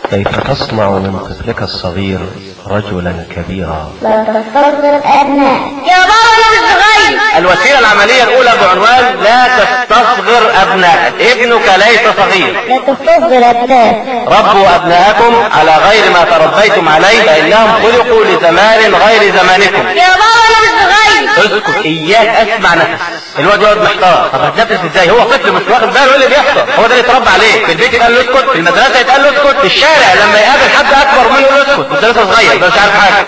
كيف تصنع من طفلك الصغير رجلا كبيرا؟ لا تستصغر أبنائك يا بابا الصغير. الوسيلة العملية الأولى بعنوان لا تستصغر أبنائك. ابنك ليس صغير. لا تستصغر أبنائك. ربوا أبنائكم على غير ما تربيتم عليه فإنهم خلقوا لزمان غير زمانكم. يا بابا الصغير. اسكت، إياك أسمع نفس. الواد يقعد محتار، طب هتنفس ازاي؟ هو طفل مش واخد باله ايه اللي بيحصل. هو ده اللي اتربى عليه. في البيت يتقال له اسكت، في المدرسه يتقال له اسكت، في الشارع لما يقابل حد اكبر منه يقول له اسكت، انت لسه صغير ده مش عارف حاجه.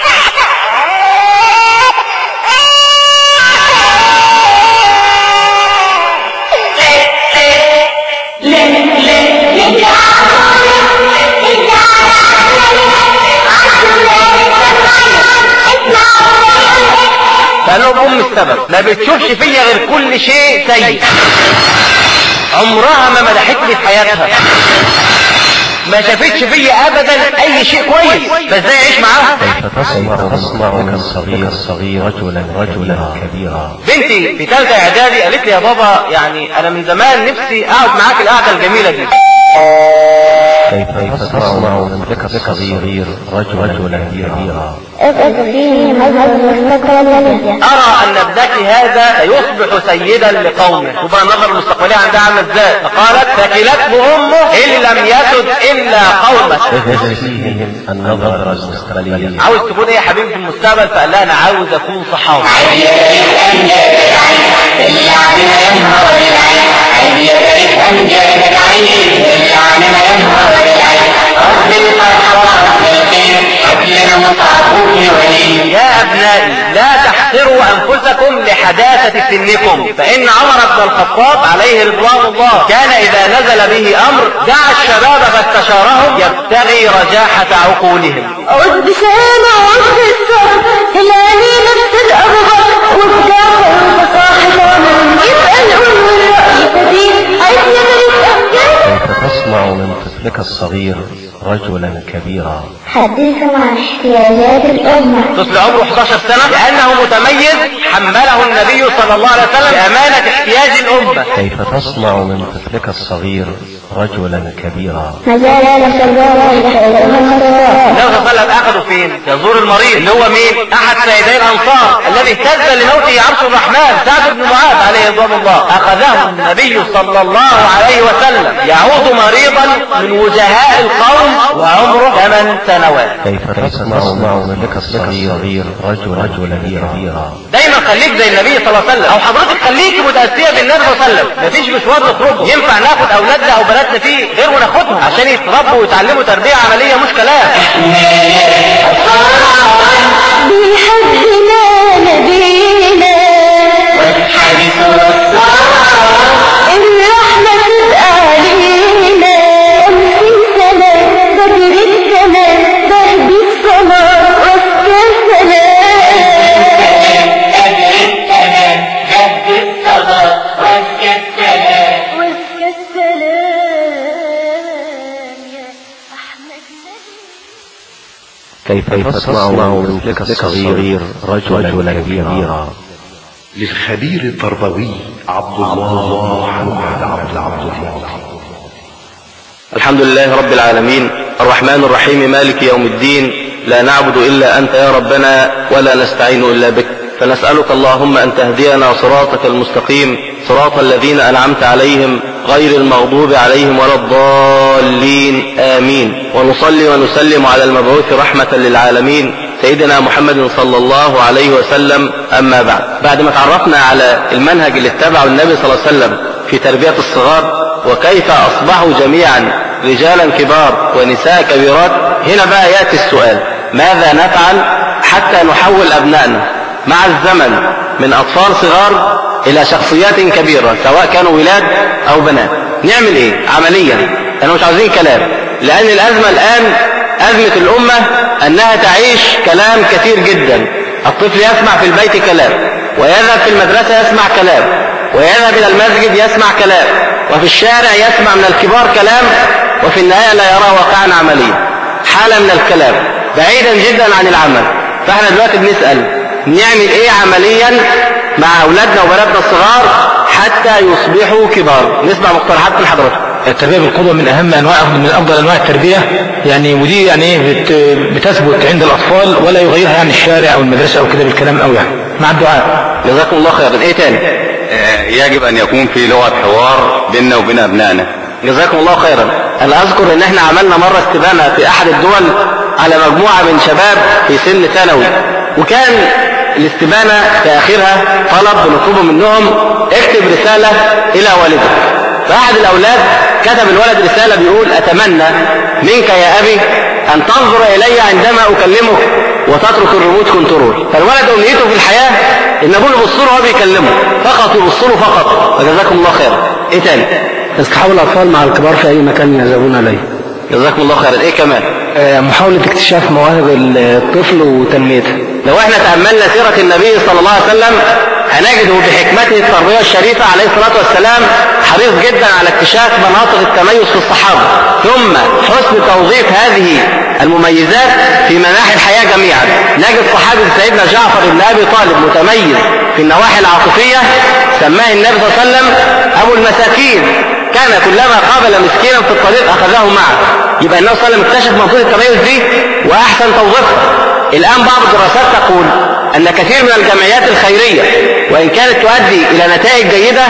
قال لهم ام السبب ما بتشوفش فيا غير كل شيء سيء. عمرها ما مدحتني في حياتها، ما شافتش فيا ابدا اي شيء كويس، فازاي اعيش معاها؟ كيف تصنع من الصغير رجلا كبيرا؟ بنتي في ثالثه اعدادي قالت لي يا بابا يعني انا من زمان نفسي اقعد معاك القعده الجميله دي. كيف تصنع من طفلك الصغير رجلا كبيرا؟ ارى ان ابنك هذا سيصبح سيدا لقومه. وبقى النظر المستقبليه عندها عامله ازاي؟ فقالت ثكلته امه ان لم يسد الا قومك. النظر المستقبليه. عاوز تكون ايه يا حبيبي في المستقبل؟ فقال لها انا عاوز اكون صحابي. يا أبنائي لا تحقروا أنفسكم لحداثة سنكم، فإن عمر بن الخطاب عليه رضوان الله كان إذا نزل به أمر دعا الشباب فاستشارهم يبتغي رجاحة عقولهم. أعوذ بسلام أعوذ بالصبر هلالي نفس الأبغض والدافع المتصاحب من يسأل والرأي فدين عيد يدرس أمجاد. كيف تصنع من طفلك الصغير رجلا كبيرا؟ حدثهم عن احتياجات الأمة. طفل عمره 11 سنة لأنه متميز حمله النبي صلى الله عليه وسلم بأمانة احتياج الأمة. كيف تصنع من طفلك الصغير رجلا كبيرا؟ ما زال لك النبي صلى الله عليه وسلم أخذه فين؟ يزور المريض اللي هو مين؟ أحد سيدي الأنصار الذي اهتز لموته عرش الرحمن سعد بن معاذ عليه رضوان الله. أخذه النبي صلى الله عليه وسلم يعود مريضا من وجهاء القوم وعمره 8 سنوات. كيف تصنع من طفلك الصغير رجلا كبيرا؟ دايما خليك زي النبي صلى الله عليه وسلم، او حضرتك خليكي متأسية بالنبي صلى الله عليه وسلم. مفيش مشوار نخرجه ينفع ناخد اولادنا او بناتنا فيه غير وناخدهم عشان يتربوا ويتعلموا تربية عملية مش كلام. بحبنا نبينا والحديث الرحمة الآلينا أمسي سلام بدر السماء بهد السماء واسكى السلام. بدر السماء بهد السماء واسكى السلام. واسكى السلام يا أحمد نبي. كيف تصنع من طفلك الصغير رجلا كبيرا؟ للخبير التربوي عبد الله محمد عبد الله. الحمد لله رب العالمين الرحمن الرحيم مالك يوم الدين، لا نعبد إلا أنت يا ربنا ولا نستعين إلا بك، فنسألك اللهم أن تهدينا صراطك المستقيم صراط الذين أنعمت عليهم غير المغضوب عليهم ولا الضالين آمين. ونصلي ونسلم على المبعوث رحمة للعالمين سيدنا محمد صلى الله عليه وسلم. أما بعد ما تعرفنا على المنهج اللي اتبعه النبي صلى الله عليه وسلم في تربية الصغار وكيف أصبحوا جميعا رجالا كبار ونساء كبيرات، هنا بقى يأتي السؤال: ماذا نفعل حتى نحول أبنائنا مع الزمن من أطفال صغار إلى شخصيات كبيرة سواء كانوا ولاد أو بنات؟ نعمل إيه عمليا؟ أنا مش عاوزين كلام، لأن الأزمة الآن أزمة الأمة أنها تعيش كلام كثير جدا. الطفل يسمع في البيت كلام، ويذهب في المدرسة يسمع كلام، ويذهب إلى المسجد يسمع كلام، وفي الشارع يسمع من الكبار كلام، وفي النهاية لا يرى واقعا عمليا، حالة من الكلام بعيدا جدا عن العمل. فاحنا دلوقتي بنسأل نعمل ايه عمليا مع أولادنا وبناتنا الصغار حتى يصبحوا كبار؟ نسمع مقترحات من حضرتك. التربية بالقدوة من أهم أنواع، من أفضل أنواع التربية يعني، ودي يعني بتثبت عند الأطفال ولا يغيرها يعني الشارع أو المدرسة أو كده بالكلام أو يعني مع الدعاء. جزاكم الله خيرا. إيه تاني؟ يجب أن يكون في لغة حوار بيننا وبين أبنائنا. جزاكم الله خيرا. أنا أذكر إن إحنا عملنا مرة استبانة في أحد الدول على مجموعة من شباب في سن ثانوي، وكان الاستبانة في آخرها طلب بنطلبه منهم اكتب رسالة إلى والدك. فأحد الأولاد كتب الولد رسالة بيقول: أتمنى منك يا أبي أن تنظر إلي عندما أكلمك وتترك الريموت كنترول. فالولد أمنيته في الحياة إن أبوه يبص له وهو بيكلمه فقط، يبص له فقط. فجزاكم الله خيرا. إيه تاني؟ اصطحاب الأطفال مع الكبار في أي مكان يذهبون إليه. جزاكم الله خيرا. إيه كمان؟ محاولة اكتشاف مواهب الطفل وتنميتها. لو احنا تأملنا سيرة النبي صلى الله عليه وسلم هنجده بحكمته التربية الشريفة عليه الصلاة والسلام حريص جدا على اكتشاف مناطق التميز في الصحابة، ثم حسن توظيف هذه المميزات في مناحي الحياة جميعا. نجد صحابي سيدنا جعفر بن أبي طالب متميز في النواحي العاطفية، سماه النبي صلى الله عليه وسلم أبو المساكين، كان كلما قابل مسكينا في الطريق أخذه معه. يبقى النبي صلى الله عليه وسلم اكتشف منطقة التميز دي وأحسن توظيفها. الآن بعض الدراسات تقول أن كثير من الجمعيات الخيرية وإن كانت تؤدي إلى نتائج جيدة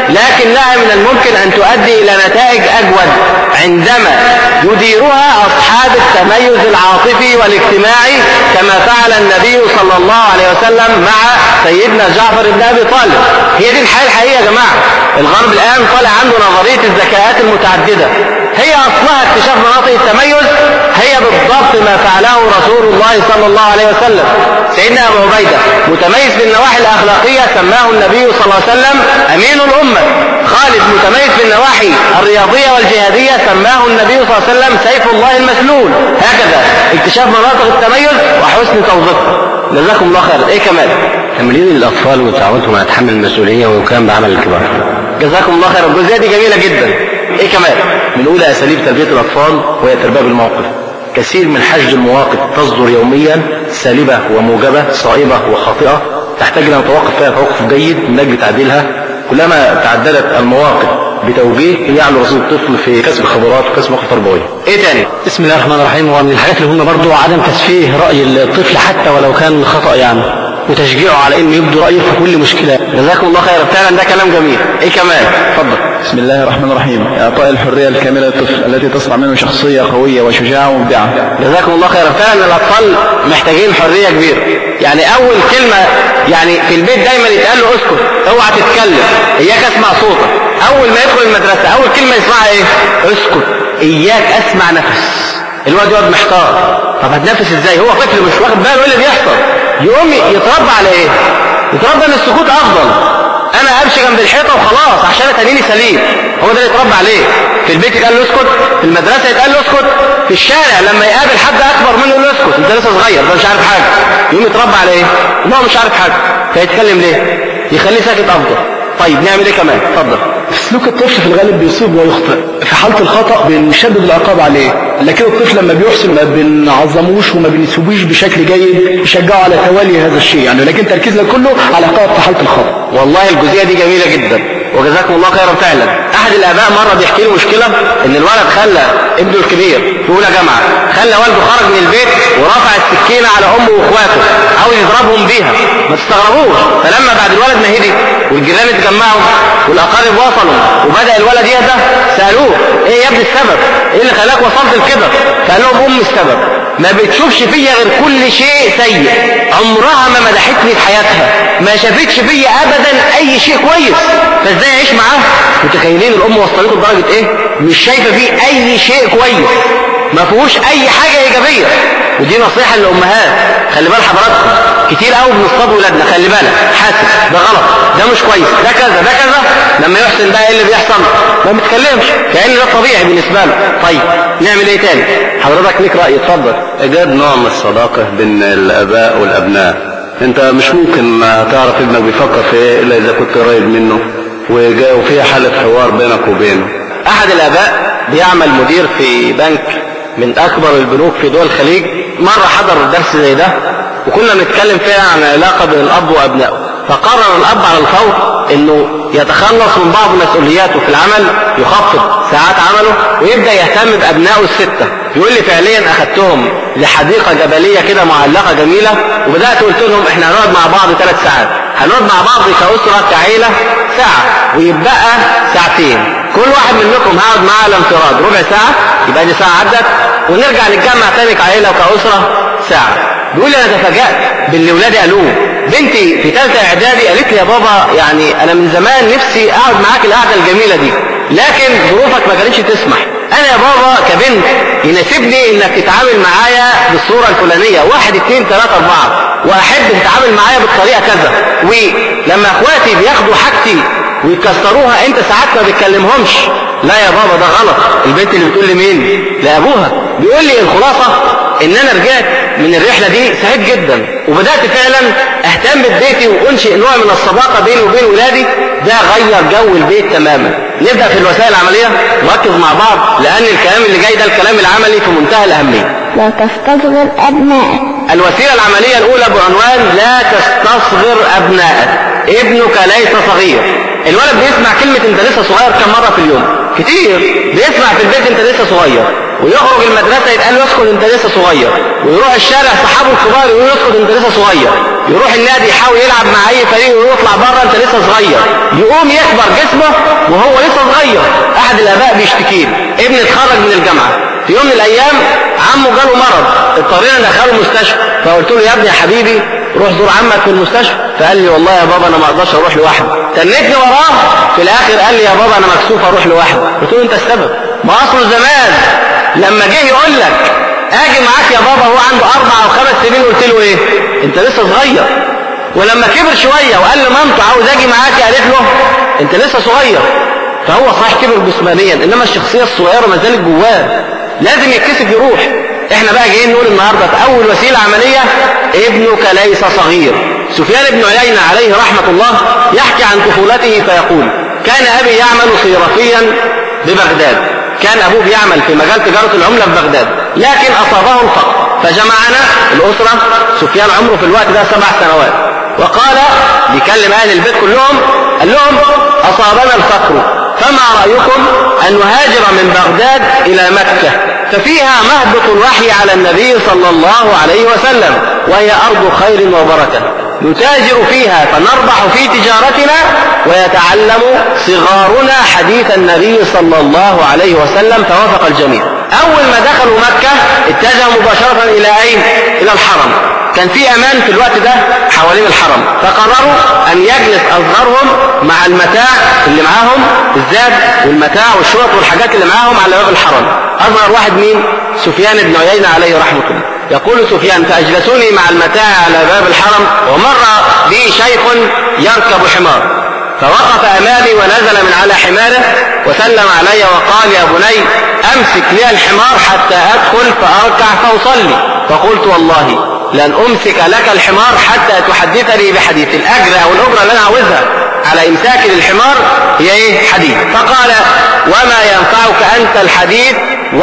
لكنها من الممكن أن تؤدي إلى نتائج أجود عندما يديرها أصحاب التميز العاطفي والاجتماعي، كما فعل النبي صلى الله عليه وسلم مع سيدنا جعفر بن أبي طالب. هي دي الحياة الحقيقية يا جماعة. الغرب الآن طالع عنده نظرية الذكاءات المتعددة، هي أصلها اكتشاف مناطق التميز، هي بالضبط ما فعله رسول الله صلى الله عليه وسلم. سيدنا أبو عبيدة متميز في النواحي الأخلاقية سماه النبي صلى الله عليه وسلم أمين الأمة. خالد متميز في النواحي الرياضية والجهادية سماه النبي صلى الله عليه وسلم سيف الله المسلول. هكذا اكتشاف مناطق التميز وحسن توظيفها. جزاكم الله خير. ايه كمان؟ تمرين الأطفال وتعودهم على تحمل المسؤولية ويقام بعمل الكبار. جزاكم الله خير. الجزئية دي جميلة جدا. ايه كمان؟ من أولى أساليب تربية الأطفال وهي التربية بالموقف. كثير من حشد المواقف تصدر يوميا سالبة وموجبة، صائبة وخاطئة، تحتاج أن نتوقف فيها توقف جيد من أجل تعديلها. كلما تعدلت المواقف بتوجيه يعلو رصيد الطفل في كسب خبرات وكسب مواقف تربوية. ايه تاني؟ بسم الله الرحمن الرحيم. ومن الحاجات اللي هم برضو عدم تسفيه رأي الطفل حتى ولو كان خطأ يعني، وتشجيعه على انه يبدو رأيه في كل مشكلة. جزاكم الله خير. فعلا ده كلام جميل. ايه كمان؟ اتفضل. بسم الله الرحمن الرحيم. اعطاء الحرية الكاملة للطفل التي تصنع منه شخصية قوية وشجاعة ومبدعة. جزاكم الله خير. فعلا الاطفال محتاجين حرية كبيرة. يعني اول كلمة يعني في البيت دايما يتقال له اسكت، اوعى تتكلم، اياك اسمع صوتك. اول ما يدخل المدرسة اول كلمة يسمعها ايه؟ اسكت، اياك اسمع نفس. الواد يقعد محتار، طب هتنفس ازاي؟ هو طفل مش واخد باله ايه اللي بيحصل. يقوم يتربى على ايه؟ يتربى ان السكوت افضل، انا امشي جنب الحيطه وخلاص عشان اتنيني سليم. هو ده اللي يتربى عليه. في البيت يتقال له اسكت، في المدرسه يتقال له اسكت، في الشارع لما يقابل حد اكبر منه يقول له اسكت، انت لسه صغير، ده مش عارف حاجه. يقوم يتربى على ايه؟ ان هو مش عارف حاجه، فيتكلم ليه؟ يخليه ساكت افضل. طيب نعمل ايه كمان؟ اتفضل. سلوك الطفل في الغالب بيصيب ويخطئ. في حالة الخطأ بنشدد العقاب عليه، لكن الطفل لما بيحسن ما بنعظموش وما بنسويش بشكل جيد، نشجعه على توالي هذا الشيء يعني، لكن تركيزنا كله على عقاب في حالة الخطأ. والله الجزئية دي جميلة جدا وجزاكم الله خيرا. فعلا احد الاباء مرة بيحكي له مشكلة ان الولد خلى ابنه الكبير في اولى جامعة، خلى والده خرج من البيت ورفع السكينة على امه واخواته عاوز يضربهم بيها. ما تستغربوش، فلما بعد الولد ما هدي والجيران اتجمعوا والاقارب وصلوا وبدأ الولد يهدى سألوه ايه يا ابني السبب؟ ايه اللي خلاك وصلت لكده؟ قال لهم امي السبب، ما بتشوفش فيا غير كل شيء سيء، عمرها ما مدحتني في حياتها، ما شافتش فيا ابدا اي شيء كويس، فازاي اعيش معاها؟ متخيلين الام وصلته لدرجه ايه؟ مش شايفه فيه اي شيء كويس، ما فيهوش اي حاجه ايجابيه. ودي نصيحه للامهات، خلي بال حضراتكم، كتير قوي بنصطاد ولادنا، خلي بالك، حاسس ده غلط، ده مش كويس، ده كذا ده كذا، لما يحسن بقى ايه اللي بيحصل؟ ما بيتكلمش كأن ده طبيعي بالنسبه له. طيب نعمل ايه تاني؟ حضرتك ليك راي، اتفضل. ايجاد نوع من الصداقه بين الاباء والابناء. انت مش ممكن تعرف ابنك بيفكر في ايه الا اذا كنت قريب منه وفيها حاله حوار بينك وبينه. احد الاباء بيعمل مدير في بنك من اكبر البنوك في دول الخليج، مرة حضر درس زي ده وكنا بنتكلم فيها عن علاقة بين الاب وابنائه، فقرر الأب على الفور إنه يتخلص من بعض مسؤولياته في العمل، يخفض ساعات عمله ويبدأ يهتم بأبنائه الستة. يقول لي فعليا أخذتهم لحديقة جبلية كده معلقة جميلة، وبدأت قلت لهم إحنا هنقعد مع بعض 3 ساعات، هنقعد مع بعض كأسرة كعيلة ساعة، ويبقى ساعتين، كل واحد منكم هقعد معاه على انفراد ربع ساعة، يبقى دي ساعة عدت، ونرجع نتجمع تاني كعيلة وكأسرة ساعة. بيقول لي أنا تفاجأت باللي ولادي قالوه. بنتي في 3 إعدادي قالت لي يا بابا يعني أنا من زمان نفسي أقعد معاك القعدة الجميلة دي، لكن ظروفك ما كانتش تسمح. أنا يا بابا كبنت يناسبني إنك تتعامل معايا بالصورة الفلانية 1 2 3 4، وأحب تتعامل معايا بالطريقة كذا، ولما أخواتي بياخدوا حاجتي ويكسروها أنت ساعات ما بتكلمهمش. لا يا بابا ده غلط. البنت اللي بتقول لي مين؟ لأبوها. بيقول لي الخلاصة إن أنا رجعت من الرحلة دي سعيد جدا، وبدأت فعلا أهتم ببيتي وأنشئ نوع من الصداقة بيني وبين ولادي. ده غير جو البيت تماما. نبدأ في الوسائل العملية، نركز مع بعض لأن الكلام اللي جاي ده الكلام العملي في منتهى الأهمية. لا تستصغر أبنائك. الوسيلة العملية الأولى بعنوان لا تستصغر أبنائك. ابنك ليس صغير. الولد بيسمع كلمة أنت لسه صغير كم مرة في اليوم؟ كتير. بيسمع في البيت أنت لسه صغير، ويخرج المدرسة يتقال له اسكت أنت لسه صغير، ويروح الشارع صحابه الكبار يقولوا اسكت أنت لسه صغير، يروح النادي يحاول يلعب مع أي فريق يقول يطلع بره أنت لسه صغير، يقوم يكبر جسمه وهو لسه صغير. أحد الآباء بيشتكي ابني اتخرج من الجامعة، في يوم من الأيام عمه جاله مرض، اضطرينا ندخله المستشفى، فقلت له يا ابني يا حبيبي روح زور عمك في المستشفى. فقال لي والله يا بابا انا ما اقدرش اروح لوحدي. تنيتني وراه، في الاخر قال لي يا بابا انا مكسوف اروح لوحدي. قلت له انت السبب. ما اصله زمان لما جه يقول لك اجي معاك يا بابا هو عنده 4 أو 5 سنين، قلت له ايه؟ انت لسه صغير. ولما كبر شويه وقال لمامته عاوز اجي معاك، قالت له انت لسه صغير. فهو صحيح كبر جسمانيا، انما الشخصيه الصغيره ما زالت جواه، لازم يتكسف يروح. احنا بقى جايين نقول النهارده في اول وسيله عمليه ابنك ليس صغير. سفيان بن عيينة عليه رحمه الله يحكي عن طفولته فيقول كان ابي يعمل صيرفيا ببغداد. كان ابوه بيعمل في مجال تجاره العمله في بغداد، لكن اصابه الفقر فجمعنا الاسره. سفيان عمره في الوقت ده 7 سنوات، وقال بيكلم اهل البيت كلهم، قال لهم اصابنا الفقر، فما رأيكم أن نهاجر من بغداد إلى مكة ففيها مهبط الوحي على النبي صلى الله عليه وسلم، وهي أرض خير وبركة، نتاجر فيها فنربح في تجارتنا ويتعلم صغارنا حديث النبي صلى الله عليه وسلم. فوافق الجميع. أول ما دخلوا مكة اتجهوا مباشرة إلى أين؟ إلى الحرم. كان في أمان في الوقت ده حوالين الحرم، فقرروا أن يجلس أصغرهم مع المتاع اللي معاهم، الزاد والمتاع والشرط والحاجات اللي معاهم على باب الحرم. أصغر واحد مين؟ سفيان بن عيينة عليه رحمة الله. يقول سفيان فأجلسوني مع المتاع على باب الحرم، ومر بي شيخ يركب حمار، فوقف أمامي ونزل من على حماره وسلم علي وقال يا بني أمسك لي الحمار حتى أدخل فأركع فأصلي. فقلت والله لن أمسك لك الحمار حتى تحدثني بحديث. الأجر أو الأجرة اللي أنا عاوزها على إمساك للحمار هي إيه؟ حديث. فقال وما ينفعك أنت الحديث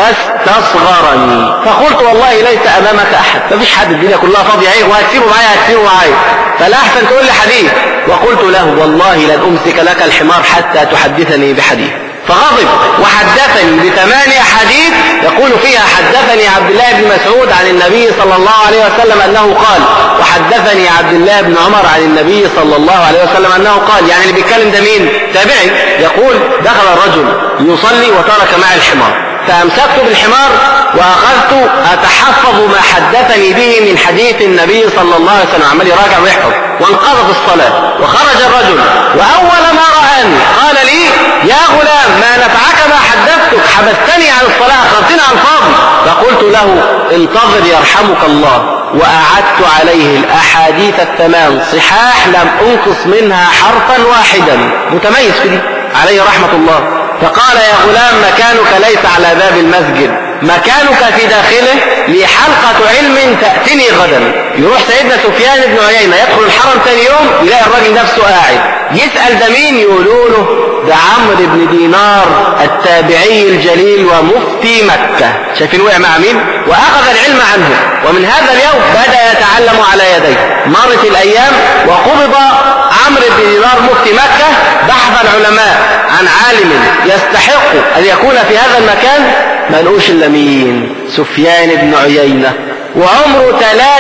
واستصغرني. فقلت والله ليس أمامك أحد، مفيش حد، الدنيا كلها فاضية ايه، وهتسيبه معايا، فلا أحسن تقول لي حديث. وقلت له والله لن أمسك لك الحمار حتى تحدثني بحديث. فغضب وحدثني ب8 أحاديث يقول فيها حدثني عبد الله بن مسعود عن النبي صلى الله عليه وسلم أنه قال، وحدثني عبد الله بن عمر عن النبي صلى الله عليه وسلم أنه قال. يعني اللي بيتكلم ده مين؟ تابعي. يقول دخل الرجل يصلي وترك معي الحمار، فأمسكت بالحمار وأخذت أتحفظ ما حدثني به من حديث النبي صلى الله عليه وسلم، عمال يراجع ويحفظ. وانقضت الصلاة وخرج الرجل، وأول ما رآني قال لي يا غلام ما نفعك ما حدثتك، حبستني عن الصلاة، أخرتني عن الفاضي. فقلت له انتظر يرحمك الله، وأعدت عليه الأحاديث 8 صحاح لم أنقص منها حرفا واحدا. متميز في دي عليه رحمة الله. فقال يا غلام مكانك ليس على باب المسجد، مكانك في داخله، لي حلقة علم تأتني غدا. يروح سيدنا سفيان بن عيينة يدخل الحرم ثاني يوم يلاقي الراجل نفسه قاعد، يسأل ده مين؟ يقولوا له ده عمرو بن دينار التابعي الجليل ومفتي مكة. شايفين وقع مع مين؟ وأخذ العلم عنه، ومن هذا اليوم بدأ يتعلم على يديه. مرت الأيام وقبض عمرو بن دينار مفتي مكة بحث العلماء عن عالم يستحق أن يكون في هذا المكان، ما لقوش إلا مين؟ سفيان بن عيينة، وعمره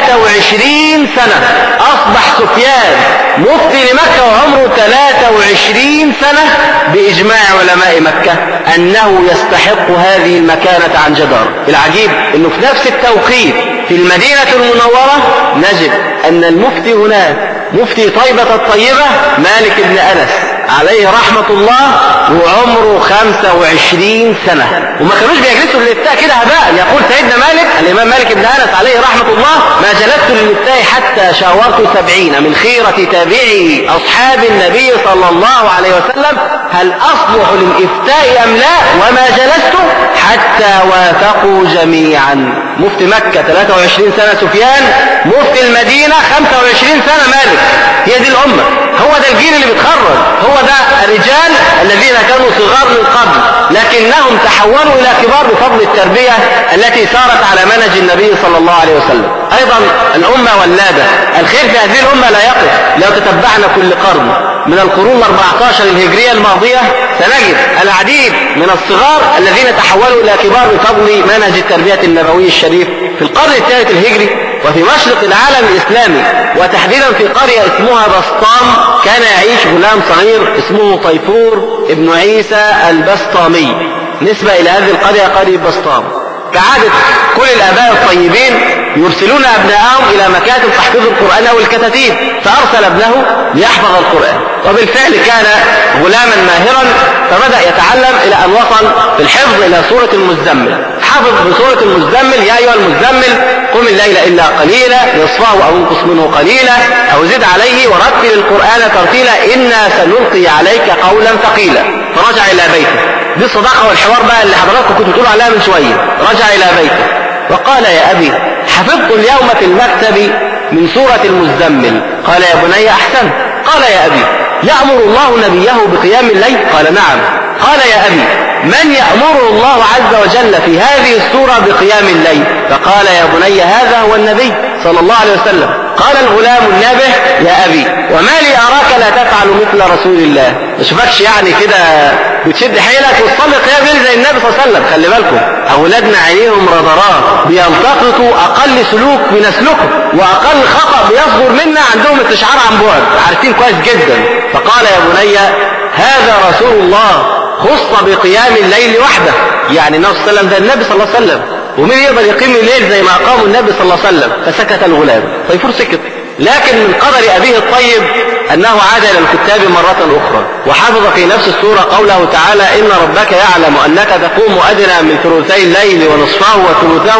23 سنة. أصبح سفيان مفتي لمكة وعمره 23 سنة بإجماع علماء مكة أنه يستحق هذه المكانة عن جدار. العجيب أنه في نفس التوقيت في المدينة المنورة نجد أن المفتي هناك مفتي طيبة الطيبة مالك بن أنس عليه رحمة الله، وعمره 25 سنة، وما كانوش بيجلسوا للإفتاء كده هباء. يقول سيدنا مالك الإمام مالك بن أنس عليه رحمة الله: ما جلست للإفتاء حتى شاورت 70 من خيرة تابعي أصحاب النبي صلى الله عليه وسلم هل أصلح للإفتاء أم لا، وما جلست حتى وافقوا جميعا. مفتي مكة 23 سنة سفيان، مفتي المدينة 25 سنة مالك. هي دي الأمة، هو ده الجيل اللي بيتخرج، هو ده الرجال الذين كانوا صغار من قبل لكنهم تحولوا إلى كبار بفضل التربية التي سارت على منهج النبي صلى الله عليه وسلم. أيضا الأمة ولادة، الخير في هذه الأمة لا يقف. لو تتبعنا كل قرن من القرون 14 الهجرية الماضية سنجد العديد من الصغار الذين تحولوا إلى كبار بفضل منهج التربية النبوي الشريف. في القرن الثالث الهجري وفي مشرق العالم الإسلامي وتحديدا في قرية اسمها بسطام كان يعيش غلام صغير اسمه طيفور ابن عيسى البسطامي. نسبة إلى هذه القرية قرية بسطام. كعادة كل الآباء الطيبين يرسلون أبنائهم إلى مكاتب تحفيظ القرآن أو الكتاتيب، فأرسل ابنه ليحفظ القرآن، وبالفعل كان غلاما ماهرا فبدأ يتعلم إلى أن وصل في الحفظ إلى سورة المزمل. حفظ بسورة المزمل: يا أيها المزمل قم الليل إلا قليلا نصفه أو انقص منه قليلا أو زد عليه ورتل القرآن ترتيلا إنا سنلقي عليك قولا ثقيلا. فرجع إلى بيته. دي الصداقة والحوار بقى اللي حضراتكم كنتوا تقولوا عليها من شوية. رجع إلى بيته وقال: يا أبي حفظت اليوم في المكتب من سورة المزمل. قال: يا بني أحسن. قال: يا أبي يأمر الله نبيه بقيام الليل؟ قال: نعم. قال: يا أبي من يأمر الله عز وجل في هذه السورة بقيام الليل؟ فقال: يا بني هذا هو النبي صلى الله عليه وسلم. قال الغلام النابه: يا أبي وما لي أراك لا تفعل مثل رسول الله؟ ما شوفكش يعني كده بتشد حيلك وتصلي قيام الليل زي النبي صلى الله عليه وسلم. خلي بالكم أولادنا عينيهم رادارات بيلتقطوا أقل سلوك بنسلكه وأقل خطأ بيصدر منا عندهم استشعار عن بعد، عارفين كويس جدا. فقال: يا بني هذا رسول الله خص بقيام الليل وحده، يعني النبي صلى الله عليه وسلم ده النبي صلى الله عليه وسلم، ومين يقدر يقيم الليل زي ما أقام النبي صلى الله عليه وسلم؟ فسكت الغلام. طيفور سكت. لكن من قدر أبيه الطيب أنه عاد إلى الكتاب مرة أخرى وحفظ في نفس السورة قوله تعالى: إن ربك يعلم أنك تقوم أدنى من ثلثي الليل ونصفه وثلثه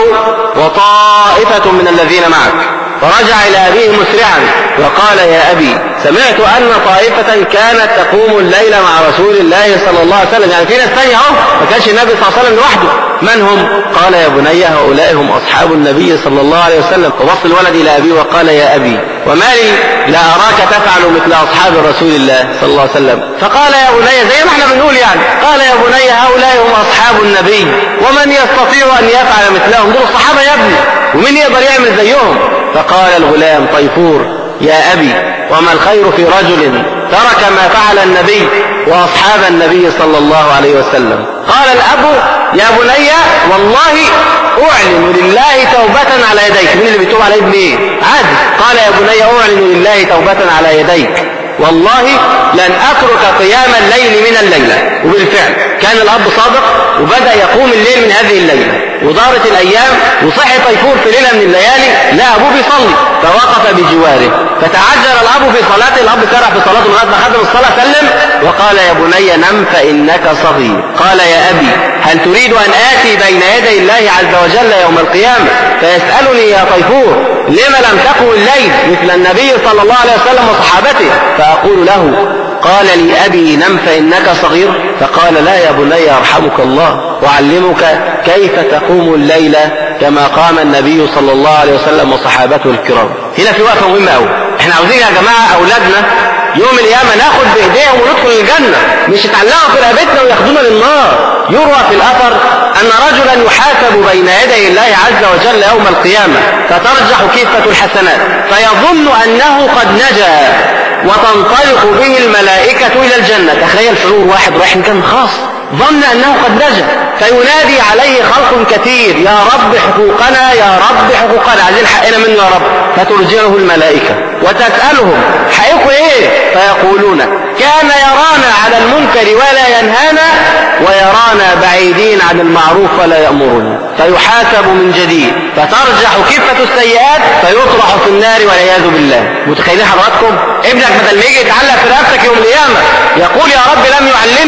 وطائفة من الذين معك. فرجع إلى أبيه مسرعا وقال: يا أبي سمعت أن طائفة كانت تقوم الليل مع رسول الله صلى الله عليه وسلم. يعني في ناس ثانية اهو ما كانش النبي صلى الله عليه وسلم لوحده. من هم؟ قال: يا بني هؤلاء هم أصحاب النبي صلى الله عليه وسلم. فبص الولد إلى أبيه وقال: يا أبي وما لي لا أراك تفعل مثل أصحاب رسول الله صلى الله عليه وسلم؟ فقال: يا بني زي ما احنا بنقول يعني، قال: يا بني هؤلاء هم أصحاب النبي ومن يستطيع أن يفعل مثلهم؟ دول الصحابة يا ابني، ومن يقدر يعمل زيهم؟ فقال الغلام طيفور: يا أبي وما الخير في رجل ترك ما فعل النبي وأصحاب النبي صلى الله عليه وسلم؟ قال الأب: يا بني والله أعلن لله توبة على يديك. مين اللي بيتوب على ابن ايه؟ عادي. قال: يا بني أعلن لله توبة على يديك والله لن أترك قيام الليل من الليلة. وبالفعل كان الأب صادق وبدأ يقوم الليل من هذه الليلة. ودارت الأيام وصحي طيفور في ليلة من الليالي لا أبوه بيصلي فوقف بجواره فتعجل الأب في صلاته. الأب سرع في صلاته لغاية ما خدم الصلاة سلم وقال: يا بني نم فإنك صغير. قال: يا أبي هل تريد أن آتي بين يدي الله عز وجل يوم القيامة فيسألني يا طيفور لما لم تقم الليل مثل النبي صلى الله عليه وسلم وصحابته فأقول له: قال لي أبي نم فإنك صغير؟ فقال: لا يا بني أرحمك الله وأعلمك كيف تقوم الليل كما قام النبي صلى الله عليه وسلم وصحابته الكرام. هنا في وقفة مهمة أوي. احنا عاوزين يا جماعة أولادنا يوم القيامة ناخد بإيديهم وندخل الجنة، مش يتعلقوا في رقبتنا وياخدونا للنار. يروى في الأثر أن رجلا يحاسب بين يدي الله عز وجل يوم القيامة فترجح كفة الحسنات فيظن أنه قد نجا وتنطلق به الملائكة إلى الجنة. تخيل شعور واحد رايح الجنة خاص ظن أنه قد نجا، فينادي عليه خلق كثير: يا رب حقوقنا، يا رب حقوقنا، عايزين حقنا منه يا رب. فترجعه الملائكة وتسألهم: حقكم ايه؟ فيقولون: كان يرانا على المنكر ولا ينهانا، ويرانا بعيدين عن المعروف ولا يأمرنا. فيحاسب من جديد، فترجح كفة السيئات فيطرح في النار والعياذ بالله. متخيلين حضراتكم؟ ابنك بدل ما يجي يتعلق في رقبتك يوم القيامة يقول: يا رب لم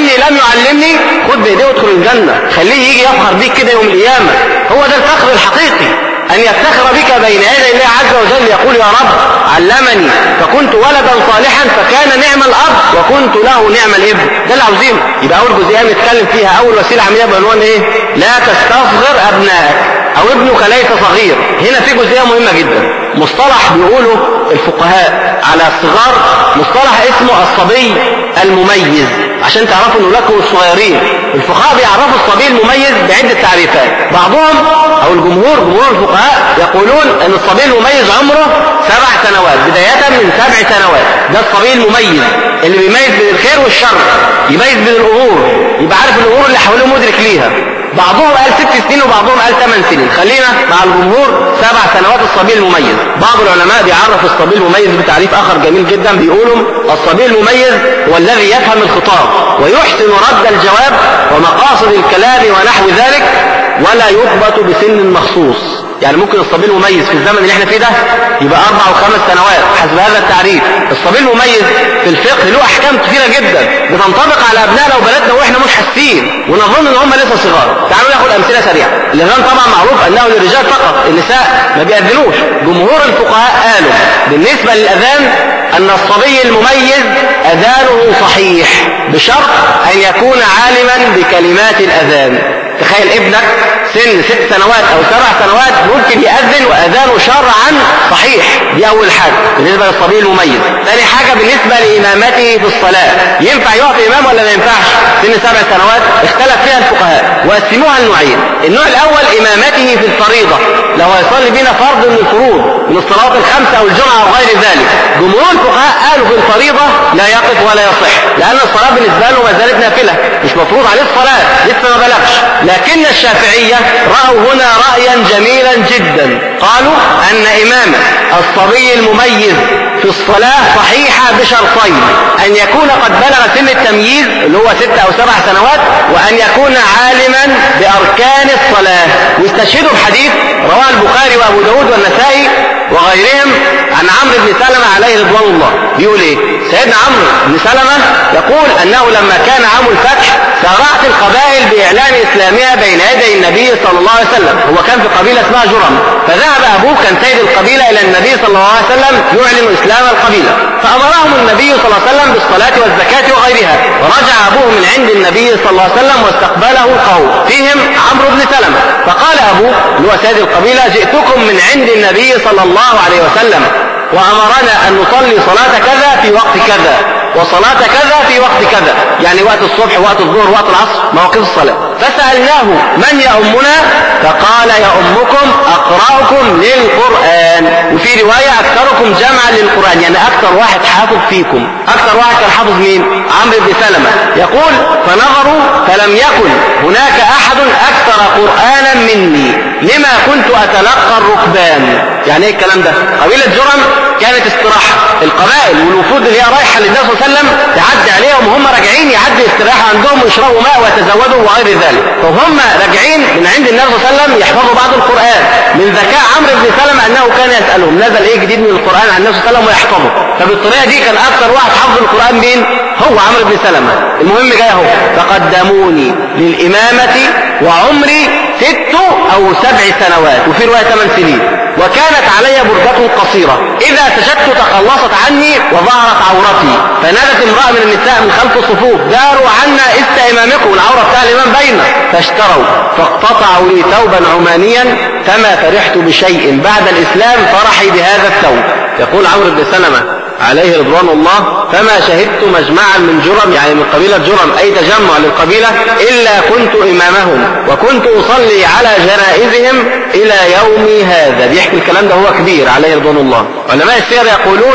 يعلمني، خد بيديه وادخل الجنة. خليه يجي يفخر بيك كده يوم القيامة. هو ده الفخر الحقيقي، أن يفتخر بك بين يدي الله عز وجل، يقول: يا رب علمني فكنت ولدا صالحا فكان نعم الأب وكنت له نعم الابن. ده اللي عاوزينه. يبقى أول جزئية نتكلم فيها، أول وسيلة عملية بعنوان إيه؟ لا تستصغر أبنائك، أو ابنك ليس صغير. هنا في جزئية مهمة جدا، مصطلح بيقوله الفقهاء على الصغار، مصطلح اسمه الصبي المميز، عشان تعرفوا انه لكم الصغيرين. الفقهاء بيعرفوا الصبي المميز بعدة تعريفات. بعضهم او جمهور الفقهاء يقولون ان الصبي المميز عمره 7 سنوات، بداية من 7 سنوات. ده الصبي المميز اللي بيميز بين الخير والشر، يميز بين الامور، يبقى عارف الامور اللي حواليه مدرك ليها. بعضهم قال 6 سنين وبعضهم قال 8 سنين. خلينا مع الجمهور 7 سنوات الصبي المميز. بعض العلماء بيعرف الصبي المميز بتعريف آخر جميل جدا، بيقولوا الصبي المميز هو الذي يفهم الخطاب ويحسن رد الجواب ومقاصد الكلام ونحو ذلك، ولا يضبط بسن مخصوص. يعني ممكن الصبي المميز في الزمن اللي احنا فيه ده يبقى 4 أو 5 سنوات حسب هذا التعريف. الصبي المميز في الفقه له احكام كثيره جدا بتنطبق على ابنائنا وبناتنا واحنا مش حاسين ونظن ان هم لسه صغار. تعالوا ناخد امثله سريعه. الاذان طبعا معروف انه للرجال فقط، النساء ما بيأذنوش. جمهور الفقهاء قالوا بالنسبه للاذان ان الصبي المميز اذانه صحيح بشرط ان يكون عالما بكلمات الاذان. تخيل ابنك سن 6 سنوات او 7 سنوات ممكن يأذن واذانه شرعا صحيح. دي اول حاجه بالنسبه للصبي المميز. ثاني حاجه بالنسبه لامامته في الصلاه، ينفع يقف امام ولا ما ينفعش؟ سن 7 سنوات اختلف فيها الفقهاء وقسموها لنوعين. النوع الاول امامته في الفريضه، لو هيصلي بينا فرض من الفروض من الصلوات ال5 او الجمعه او غير ذلك. جمهور الفقهاء قالوا في الفريضه لا يقف ولا يصح، لان الصلاه بالنسبه له ما زالت نافله، مش مفروض عليه الصلاه، لسه ما بلغش. لكن الشافعيه رأوا هنا رأيا جميلا جدا، قالوا أن إمامة الصبي المميز في الصلاة صحيحة بشرطين: أن يكون قد بلغ سن التمييز اللي هو 6 أو 7 سنوات، وأن يكون عالما بأركان الصلاة. واستشهدوا بحديث رواه البخاري وأبو داود والنسائي وغيرهم عن عمرو بن سلمة عليه رضوان الله. بيقول ايه؟ سيدنا عمرو بن سلمة يقول انه لما كان عام الفتح سارعت القبائل باعلان اسلامها بين يدي النبي صلى الله عليه وسلم. هو كان في قبيلة اسمها جرم، فذهب ابوه كان سيد القبيلة الى النبي صلى الله عليه وسلم يعلن اسلام القبيلة، فامرهم النبي صلى الله عليه وسلم بالصلاة والزكاة وغيرها. ورجع ابوه من عند النبي صلى الله عليه وسلم واستقبله القوم فيهم عمرو بن سلمة، فقال ابوه اللي هو سيد القبيلة: جئتكم من عند النبي صلى الله عليه وسلم وأمرنا أن نصلي صلاة كذا في وقت كذا وصلاة كذا في وقت كذا، يعني وقت الصبح وقت الظهر وقت العصر مواقيت الصلاة. فسألناه: من يؤمنا؟ فقال: يؤمكم أقرأكم للقرآن. وفي رواية: أكثركم جمعا للقرآن، يعني أكثر واحد حافظ فيكم. أكثر واحد كان حافظ مين؟ عمرو بن سلمة. يقول: فنظروا فلم يكن هناك أحد أكثر قرآنا مني لما كنت أتلقى الركبان. يعني ايه الكلام ده؟ قبيلة جرم كانت استراحة، القبائل والوفود اللي هي رايحة للنبي صلى الله عليه وسلم تعدي عليهم وهم راجعين، يعدي استراحة عندهم ويشربوا ماء ويتزودوا وغير ذلك. فهم راجعين من عند النبي صلى الله عليه وسلم يحفظوا بعض القرآن. من ذكاء عمرو بن سلمة انه كان يسألهم نزل ايه جديد من القرآن عن النبي صلى الله عليه وسلم ويحفظه. فبالطريقة دي كان اكثر واحد حفظ القرآن مين؟ هو عمرو بن سلمة. المهم جاي اهو: فقدموني للإمامة وعمري 6 أو 7 سنوات، وفي رواية 8 سنين، وكانت علي بردة قصيرة، إذا سجدت تخلصت عني وظهرت عورتي، فنادت امرأة من النساء من خلف الصفوف: داروا عنا است إمامكم، العورة بتاع الإمام باينة. فاشتروا فاقتطعوا لي ثوبا عمانيا، فما فرحت بشيء بعد الإسلام فرحي بهذا الثوب. يقول عمرو بن سلمة عليه رضوان الله: فما شهدت مجمعا من جرم، يعني من قبيلة جرم أي تجمع للقبيلة، إلا كنت إمامهم وكنت أصلي على جنائزهم إلى يومي هذا. بيحكي الكلام ده هو كبير عليه رضوان الله. علماء السير يقولون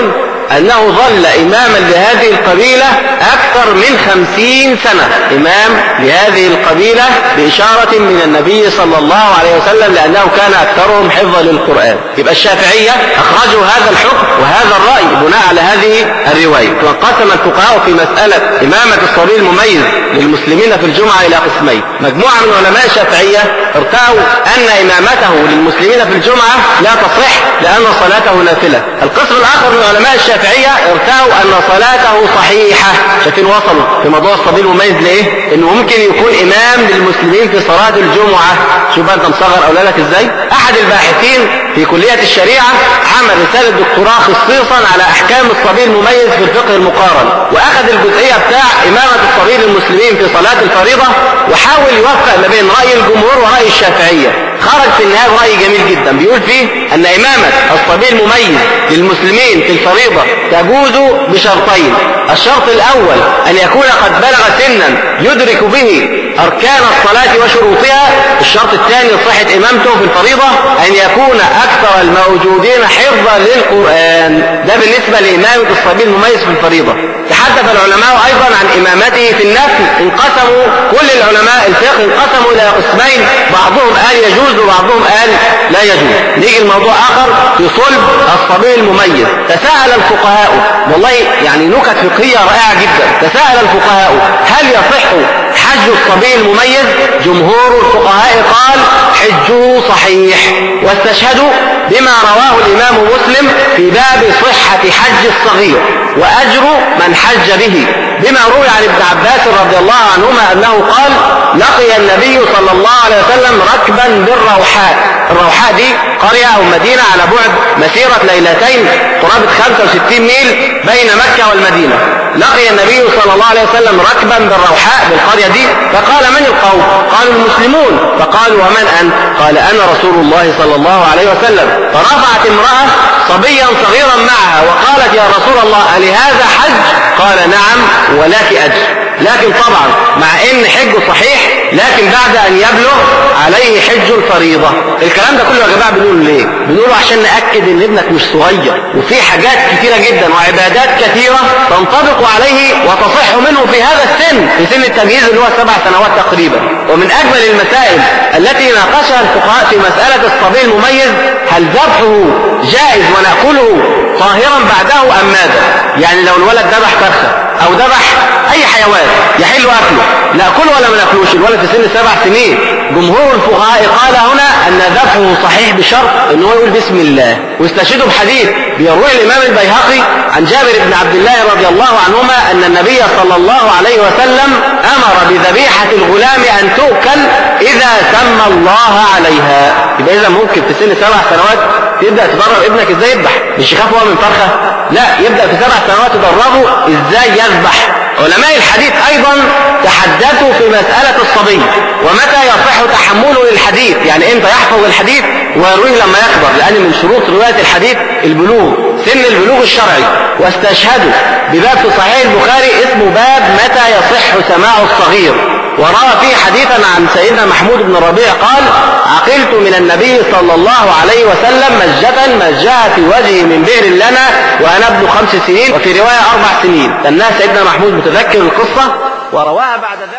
أنه ظل إماما لهذه القبيلة أكثر من 50 سنة، إمام لهذه القبيلة بإشارة من النبي صلى الله عليه وسلم، لأنه كان أكثرهم حفظا للقرآن. يبقى الشافعية أخرجوا هذا الحكم وهذا الرأي بناء على هذه الرواية. وانقسم الفقهاء في مسألة إمامة الصبي المميز للمسلمين في الجمعة إلى قسمين. مجموعة من علماء الشافعية ارتأوا أن إمامته للمسلمين في الجمعة لا تصح لأن صلاته نافلة. القسم الآخر من علماء الشافعية ارتأوا أن صلاته صحيحة. شايفين وصلوا في موضوع الصبي المميز لإيه؟ إنه ممكن يكون إمام للمسلمين في صلاة الجمعة. شوف أنت مصغر أولادك إزاي؟ أحد الباحثين في كلية الشريعة عمل رسالة دكتوراه خصيصا على أحكام الصبي المميز في الفقه المقارن، وأخذ الجزئية بتاع إمامة الصبي للمسلمين في صلاة الفريضة وحاول يوفق ما بين رأي الجمهور ورأي الشافعية. خرج في النهاية رأي جميل جدا بيقول فيه أن إمامة الصبي المميز للمسلمين في الفريضة تجوز بشرطين. الشرط الأول أن يكون قد بلغ سنا يدرك به أركان الصلاة وشروطها. الشرط الثاني لصحة إمامته في الفريضة أن يكون أكثر الموجودين حفظا للقرآن. ده بالنسبة لإمامة الصبي المميز في الفريضة. تحدث العلماء أيضا عن إمامته في النفل. انقسموا كل العلماء الفقه انقسموا إلى قسمين، بعضهم قال يجوز وبعضهم قال لا يجوز. نيجي الموضوع آخر في صلب الصبي المميز. تساءل الفقهاء، والله يعني نكت فقهية رائعة جدا. تساءل الفقهاء هل يصح حج الصبي المميز؟ جمهور الفقهاء قال حجه صحيح، واستشهدوا بما رواه الإمام مسلم في باب صحة حج الصغير وأجر من حج به، بما روي عن ابن عباس رضي الله عنهما أنه قال لقي النبي صلى الله عليه وسلم ركبا بالروحاء. الروحاء دي قرية أو مدينة على بعد مسيرة ليلتين قرابة 65 ميل بين مكة والمدينة. لقي النبي صلى الله عليه وسلم ركبا بالروحاء بالقرية دي، فقال من القوم؟ قالوا المسلمون. فقالوا ومن أنت؟ قال أنا رسول الله صلى الله عليه وسلم. فرفعت امرأة صبيا صغيرا معها وقالت يا رسول الله ألهذا حج؟ قال نعم ولك أجر. لكن طبعا مع ان حجه صحيح، لكن بعد ان يبلغ عليه حج الفريضة. الكلام ده كله يا جماعة بنقوله ليه؟ بنقوله عشان نأكد ان ابنك مش صغير، وفي حاجات كثيرة جدا وعبادات كثيرة تنطبق عليه وتصح منه في هذا السن، في سن التمييز اللي هو 7 سنوات تقريبا. ومن اجمل المسائل التي ناقشها الفقهاء في مسألة الصبي المميز هل ذبحه جائز ونأكله طاهرا بعده ام ماذا؟ يعني لو الولد ذبح فرخة او ذبح اي حيوان يحل اكله، ناكله ولا ما ناكلوش؟ الولد في سن 7 سنين. جمهور الفقهاء قال هنا ان ذبحه صحيح بشرط ان هو يقول بسم الله. واستشهدوا بحديث بيروي الامام البيهقي عن جابر بن عبد الله رضي الله عنهما ان النبي صلى الله عليه وسلم امر بذبيحة الغلام ان تؤكل اذا سمى الله عليها. يبقى اذا ممكن في سن 7 سنوات تبدأ تدرب ابنك ازاي يذبح، مش يخاف هو من فرخة، لا، يبدأ في 7 سنوات تدربه ازاي يذبح. علماء الحديث ايضا تحدثوا في مسألة الصبي ومتى يصح تحمله للحديث، يعني امتى يحفظ الحديث ويرويه لما يكبر، لان من شروط رواية الحديث البلوغ، سن البلوغ الشرعي. واستشهدوا بباب في صحيح البخاري اسمه باب متى يصح سماع الصغير، وروى فيه حديثا عن سيدنا محمود بن ربيع قال عقلت من النبي صلى الله عليه وسلم مجة مجها في وجهي من بئر لنا وأنا ابن 5 سنين، وفي رواية 4 سنين. فالناس سيدنا محمود متذكر القصة ورواها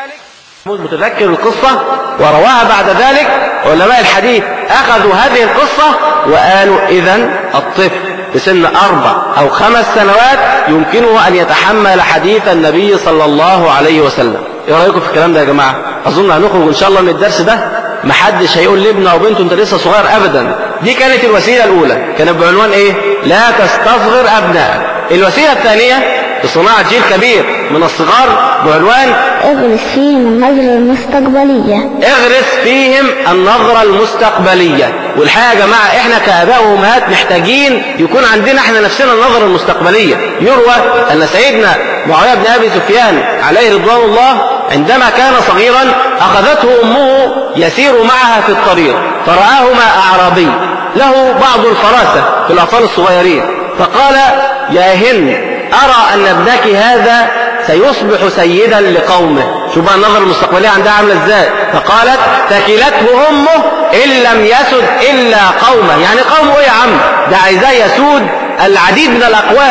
بعد ذلك علماء الحديث أخذوا هذه القصة وقالوا إذن الطفل بسن 4 أو 5 سنوات يمكنه أن يتحمل حديث النبي صلى الله عليه وسلم. ايه رأيكم في الكلام ده يا جماعة؟ أظن هنخرج إن شاء الله من الدرس ده محدش هيقول لابنه أو بنته أنت لسه صغير أبدا. دي كانت الوسيلة الأولى، كانت بعنوان إيه؟ لا تستصغر أبنائك. الوسيلة الثانية لصناعة جيل كبير من الصغار بعنوان اغرس فيهم النظرة المستقبلية. اغرس فيهم النظرة المستقبلية. والحقيقة يا جماعة احنا كآباء وأمهات محتاجين يكون عندنا احنا نفسنا النظرة المستقبلية. يروى أن سيدنا معاوية بن أبي سفيان عليه رضوان الله عندما كان صغيرا أخذته أمه يسير معها في الطريق، فرآهما أعرابي له بعض الفراسة في الأطفال الصغيرين، فقال يا هند أرى أن ابنك هذا سيصبح سيدا لقومه. شوف بقى النظرة المستقبلية عندها عاملة ازاي. فقالت ثكلته أمه إن لم يسد إلا قومه. يعني قومه إيه يا عم؟ ده عايزاه يسود العديد من الأقوام.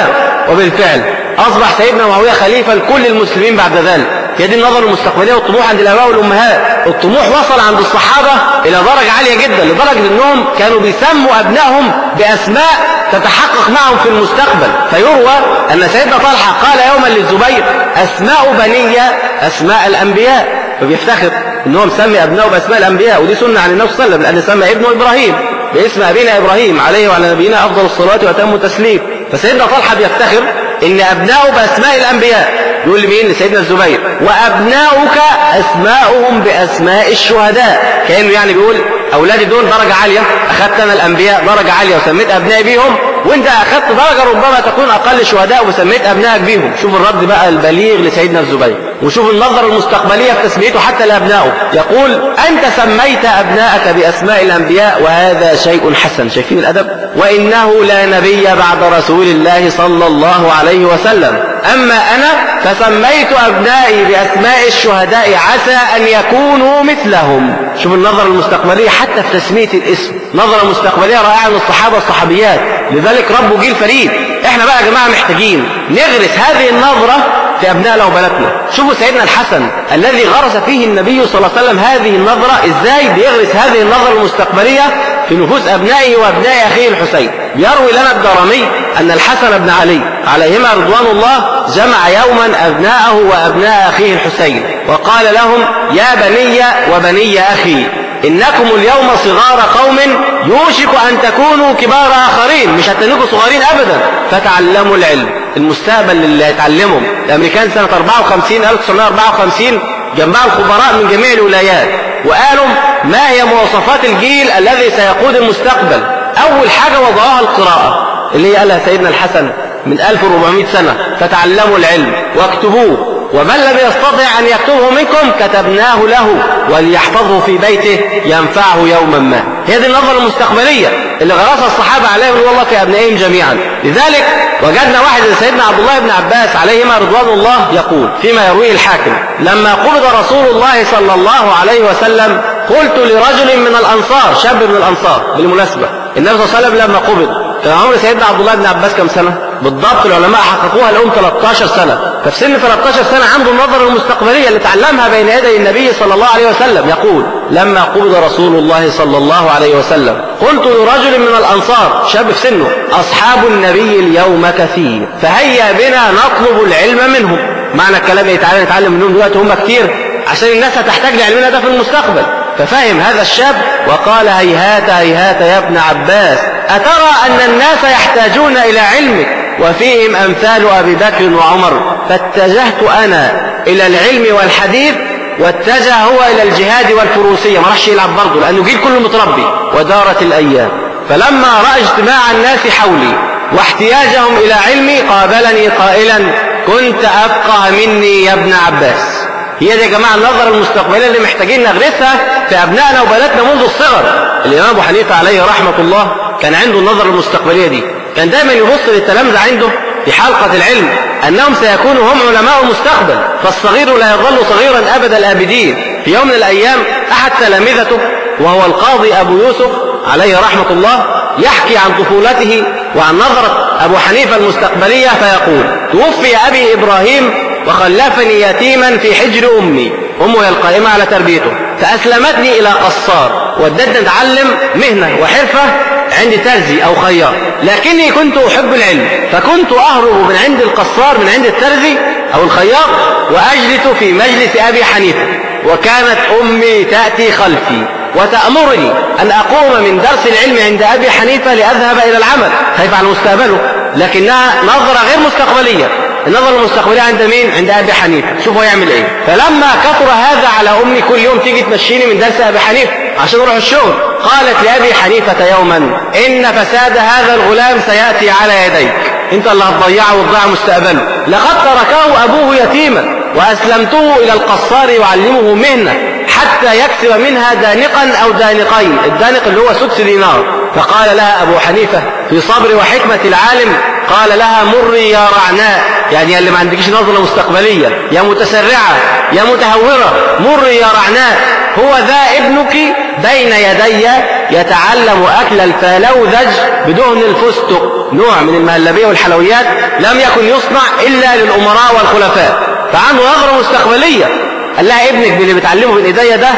وبالفعل أصبح سيدنا معاوية خليفة لكل المسلمين بعد ذلك. هي دي النظرة المستقبلية والطموح عند الآباء والأمهات. الطموح وصل عند الصحابة إلى درجة عالية جدا، لدرجة أنهم كانوا بيسموا أبنائهم بأسماء تتحقق معهم في المستقبل. فيروى أن سيدنا طلحة قال يوما للزبير: أسماء بني أسماء الأنبياء. فبيفتخر أنه مسمي أبنائه بأسماء الأنبياء، ودي سنة عن النبي صلى الله عليه وسلم، لأن سمى ابنه إبراهيم باسم أبينا إبراهيم عليه وعلى نبينا أفضل الصلاة وأتم التسليم. فسيدنا طلحة بيفتخر إن أبنائه بأسماء الأنبياء. يقول لمين؟ لسيدنا الزبير: وأبناؤك أسماؤهم بأسماء الشهداء. كأنه يعني بيقول أولادي دول درجة عالية، أخذت أنا الأنبياء درجة عالية وسميت أبنائي بيهم، وأنت أخذت درجة ربما تكون أقل شهداء وسميت أبنائك بيهم. شوف الرد بقى البليغ لسيدنا الزبير، وشوف النظرة المستقبلية في تسميته حتى لأبنائه. يقول: أنت سميت أبنائك بأسماء الأنبياء وهذا شيء حسن. شايفين الأدب؟ وإنه لا نبي بعد رسول الله صلى الله عليه وسلم، أما أنا فسميت أبنائي بأسماء الشهداء عسى أن يكونوا مثلهم. شوف النظرة المستقبلية حتى في تسمية الاسم، نظرة مستقبلية رائعة من الصحابة والصحابيات، لذلك ربوا جيل فريد. احنا بقى يا جماعة محتاجين نغرس هذه النظرة في أبنائنا وبناتنا. شوفوا سيدنا الحسن الذي غرس فيه النبي صلى الله عليه وسلم هذه النظرة، ازاي بيغرس هذه النظرة المستقبلية في نفوس أبنائه وأبناء أخيه الحسين. بيروي لنا الدارمي أن الحسن بن علي عليهما رضوان الله جمع يوما أبناءه وأبناء أخيه الحسين وقال لهم: يا بني وبني أخي، إنكم اليوم صغار قوم يوشك أن تكونوا كبار آخرين، مش هتنكوا صغارين أبدا، فتعلموا العلم. المستقبل اللي هيتعلمهم. الأمريكان سنة 1954 جمعوا الخبراء من جميع الولايات وقالوا ما هي مواصفات الجيل الذي سيقود المستقبل. أول حاجة وضعوها القراءة، اللي هي قالها سيدنا الحسن من 1400 سنة: فتعلموا العلم واكتبوه، ومن لم يستطع أن يكتبه منكم كتبناه له وليحفظه في بيته ينفعه يوما ما. هي دي النظرة المستقبلية اللي غرسها الصحابة عليهم رضوان الله في أبنائهم جميعا. لذلك وجدنا واحد سيدنا عبد الله بن عباس عليهما رضوان الله يقول فيما يرويه الحاكم: لما قبض رسول الله صلى الله عليه وسلم قلت لرجل من الأنصار، شاب من الأنصار بالمناسبة، النبي صلى الله عليه وسلم لما قبض كان عمر سيدنا عبد الله بن عباس كم سنة؟ بالضبط العلماء حققوها لهم 13 سنة. ففي سن 13 سنة عنده النظرة المستقبلية اللي تعلمها بين يدي النبي صلى الله عليه وسلم. يقول: لما قبض رسول الله صلى الله عليه وسلم قلت لرجل من الأنصار، شاب في سنه: أصحاب النبي اليوم كثير، فهيا بنا نطلب العلم منهم. معنى الكلام ايه؟ تعالى نتعلم منهم دلوقتي، هم كتير، عشان الناس هتحتاج لعلمنا ده في المستقبل. ففهم هذا الشاب وقال: هيهات هيهات يا ابن عباس، أترى أن الناس يحتاجون إلى علمك وفيهم أمثال أبي بكر وعمر؟ فاتجهت أنا إلى العلم والحديث، واتجه هو إلى الجهاد والفروسية. ما راحش يلعب برضه لأنه جيل كله متربي. ودارت الأيام، فلما رأى اجتماع الناس حولي واحتياجهم إلى علمي قابلني قائلا: كنت أفقه مني يا ابن عباس. هي دي يا جماعة النظرة المستقبلية اللي محتاجين نغرسها في أبنائنا وبناتنا منذ الصغر. الإمام أبو حنيفة عليه رحمة الله كان عنده النظرة المستقبلية دي، كان دائما يبص للتلامذة عنده في حلقة العلم أنهم سيكونوا هم علماء المستقبل، فالصغير لا يظل صغيرا أبد الآبدين. في يوم من الأيام أحد تلامذته وهو القاضي أبو يوسف عليه رحمة الله يحكي عن طفولته وعن نظرة أبو حنيفة المستقبلية فيقول: توفي أبي إبراهيم وخلفني يتيما في حجر أمي، أمه هي القائمة على تربيته، فأسلمتني إلى قصار ودتني أتعلم مهنة وحرفة عند ترزي أو خياط، لكني كنت أحب العلم، فكنت أهرب من عند القصار من عند الترزي أو الخياط وأجلس في مجلس أبي حنيفة، وكانت أمي تأتي خلفي وتأمرني أن أقوم من درس العلم عند أبي حنيفة لأذهب إلى العمل، خايف على مستقبله، لكنها نظرة غير مستقبلية. النظرة المستقبلية عند مين؟ عند أبي حنيفة. شوفوا يعمل إيه. فلما كثر هذا على أمي كل يوم تيجي تمشيني من درس أبي حنيفة عشان أروح الشغل، قالت لأبي حنيفة يوما: إن فساد هذا الغلام سيأتي على يديك، أنت اللي هتضيعه وتضيع مستقبله. لقد تركه أبوه يتيما وأسلمته إلى القصار يعلمه مهنة حتى يكسب منها دانقا أو دانقين، الدانق اللي هو 6 دينار. فقال لها أبو حنيفة في صبر وحكمة العالم، قال لها: مري يا رعناء، يعني اللي ما عندكش نظرة مستقبلية، يا متسرعة يا متهورة، مري يا رعناء، هو ذا ابنك بين يدي يتعلم أكل الفالوذج بدهن الفستق، نوع من المهلبية والحلويات لم يكن يصنع إلا للأمراء والخلفاء، فعنده نظرة مستقبلية. قال لها ابنك اللي بتعلمه بين ايديا ده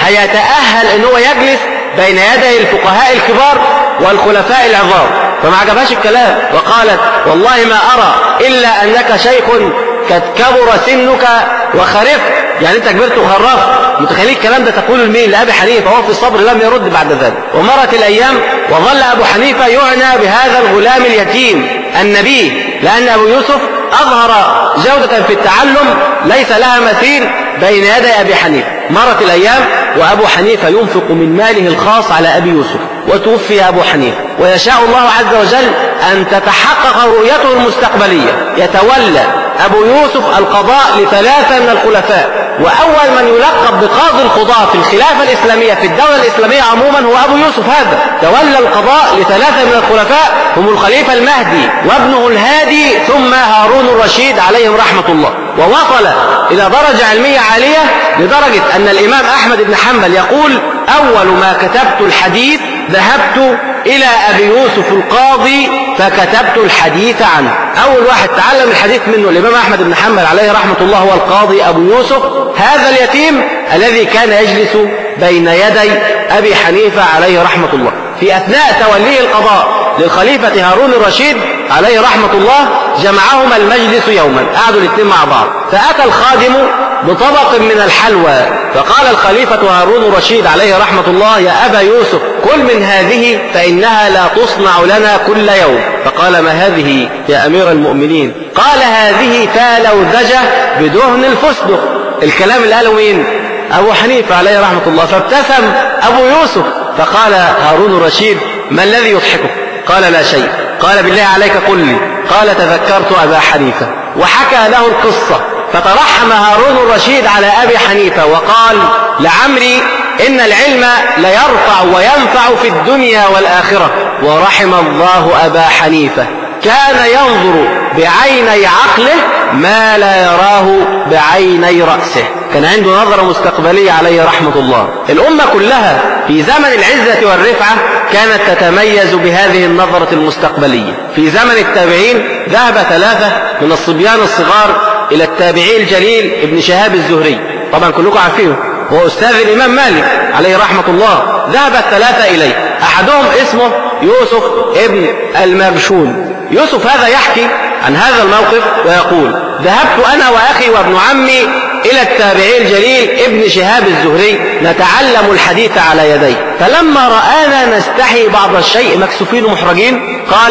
هيتأهل ان هو يجلس بين يدي الفقهاء الكبار والخلفاء العظام. فما عجبهاش الكلام وقالت والله ما أرى إلا أنك شيخ قد كبر سنك وخرف، يعني انت كبرت وخرفت. متخيلين الكلام ده تقول لمين؟ لأبي حنيفة، وهو في الصبر لم يرد بعد ذلك. ومرت الأيام وظل أبو حنيفة يعنى بهذا الغلام اليتيم النبي، لأن أبو يوسف أظهر جودة في التعلم ليس لها مثيل بين يدي أبي حنيفة. مرت الأيام وأبو حنيفة ينفق من ماله الخاص على أبي يوسف، وتوفي أبو حنيفة، ويشاء الله عز وجل أن تتحقق رؤيته المستقبلية. يتولى أبو يوسف القضاء لثلاثة من الخلفاء، وأول من يلقب بقاضي القضاة في الخلافة الإسلامية في الدولة الإسلامية عموما هو أبو يوسف. هذا تولى القضاء لثلاثة من الخلفاء هم الخليفة المهدي وابنه الهادي ثم هارون الرشيد عليهم رحمة الله. ووصل إلى درجة علمية عالية لدرجة أن الإمام أحمد بن حنبل يقول أول ما كتبت الحديث ذهبت إلى أبي يوسف القاضي فكتبت الحديث عنه. أول واحد تعلم الحديث منه الإمام أحمد بن حنبل عليه رحمة الله هو القاضي أبو يوسف، هذا اليتيم الذي كان يجلس بين يدي أبي حنيفة عليه رحمة الله. في أثناء توليه القضاء للخليفة هارون الرشيد عليه رحمة الله جمعهما المجلس يوما، قعدوا الاثنين مع بعض، فأتى الخادم بطبق من الحلوى، فقال الخليفة هارون الرشيد عليه رحمة الله يا أبا يوسف كل من هذه فإنها لا تصنع لنا كل يوم. فقال ما هذه يا أمير المؤمنين؟ قال هذه فالوذجة بدهن الفستق. الكلام اللي قاله مين؟ أبو حنيفة عليه رحمة الله. فابتسم أبو يوسف فقال هارون الرشيد ما الذي يضحكك؟ قال لا شيء. قال بالله عليك قل لي. قال تذكرت أبا حنيفة، وحكى له القصة. فترحم هارون الرشيد على أبي حنيفة وقال لعمري إن العلم ليرفع وينفع في الدنيا والآخرة، ورحم الله أبا حنيفة كان ينظر بعيني عقله ما لا يراه بعيني رأسه، كان عنده نظرة مستقبلية عليه رحمة الله. الأمة كلها في زمن العزة والرفعة كانت تتميز بهذه النظرة المستقبلية. في زمن التابعين ذهب ثلاثة من الصبيان الصغار إلى التابعي الجليل ابن شهاب الزهري، طبعا كلكم عارفينه، هو أستاذ الإمام مالك عليه رحمة الله. ذهب الثلاثة إليه، أحدهم اسمه يوسف ابن المبشون. يوسف هذا يحكي عن هذا الموقف ويقول ذهبت أنا وأخي وابن عمي إلى التابعي الجليل ابن شهاب الزهري نتعلم الحديث على يديه، فلما رآنا نستحي بعض الشيء مكسوفين ومحرجين قال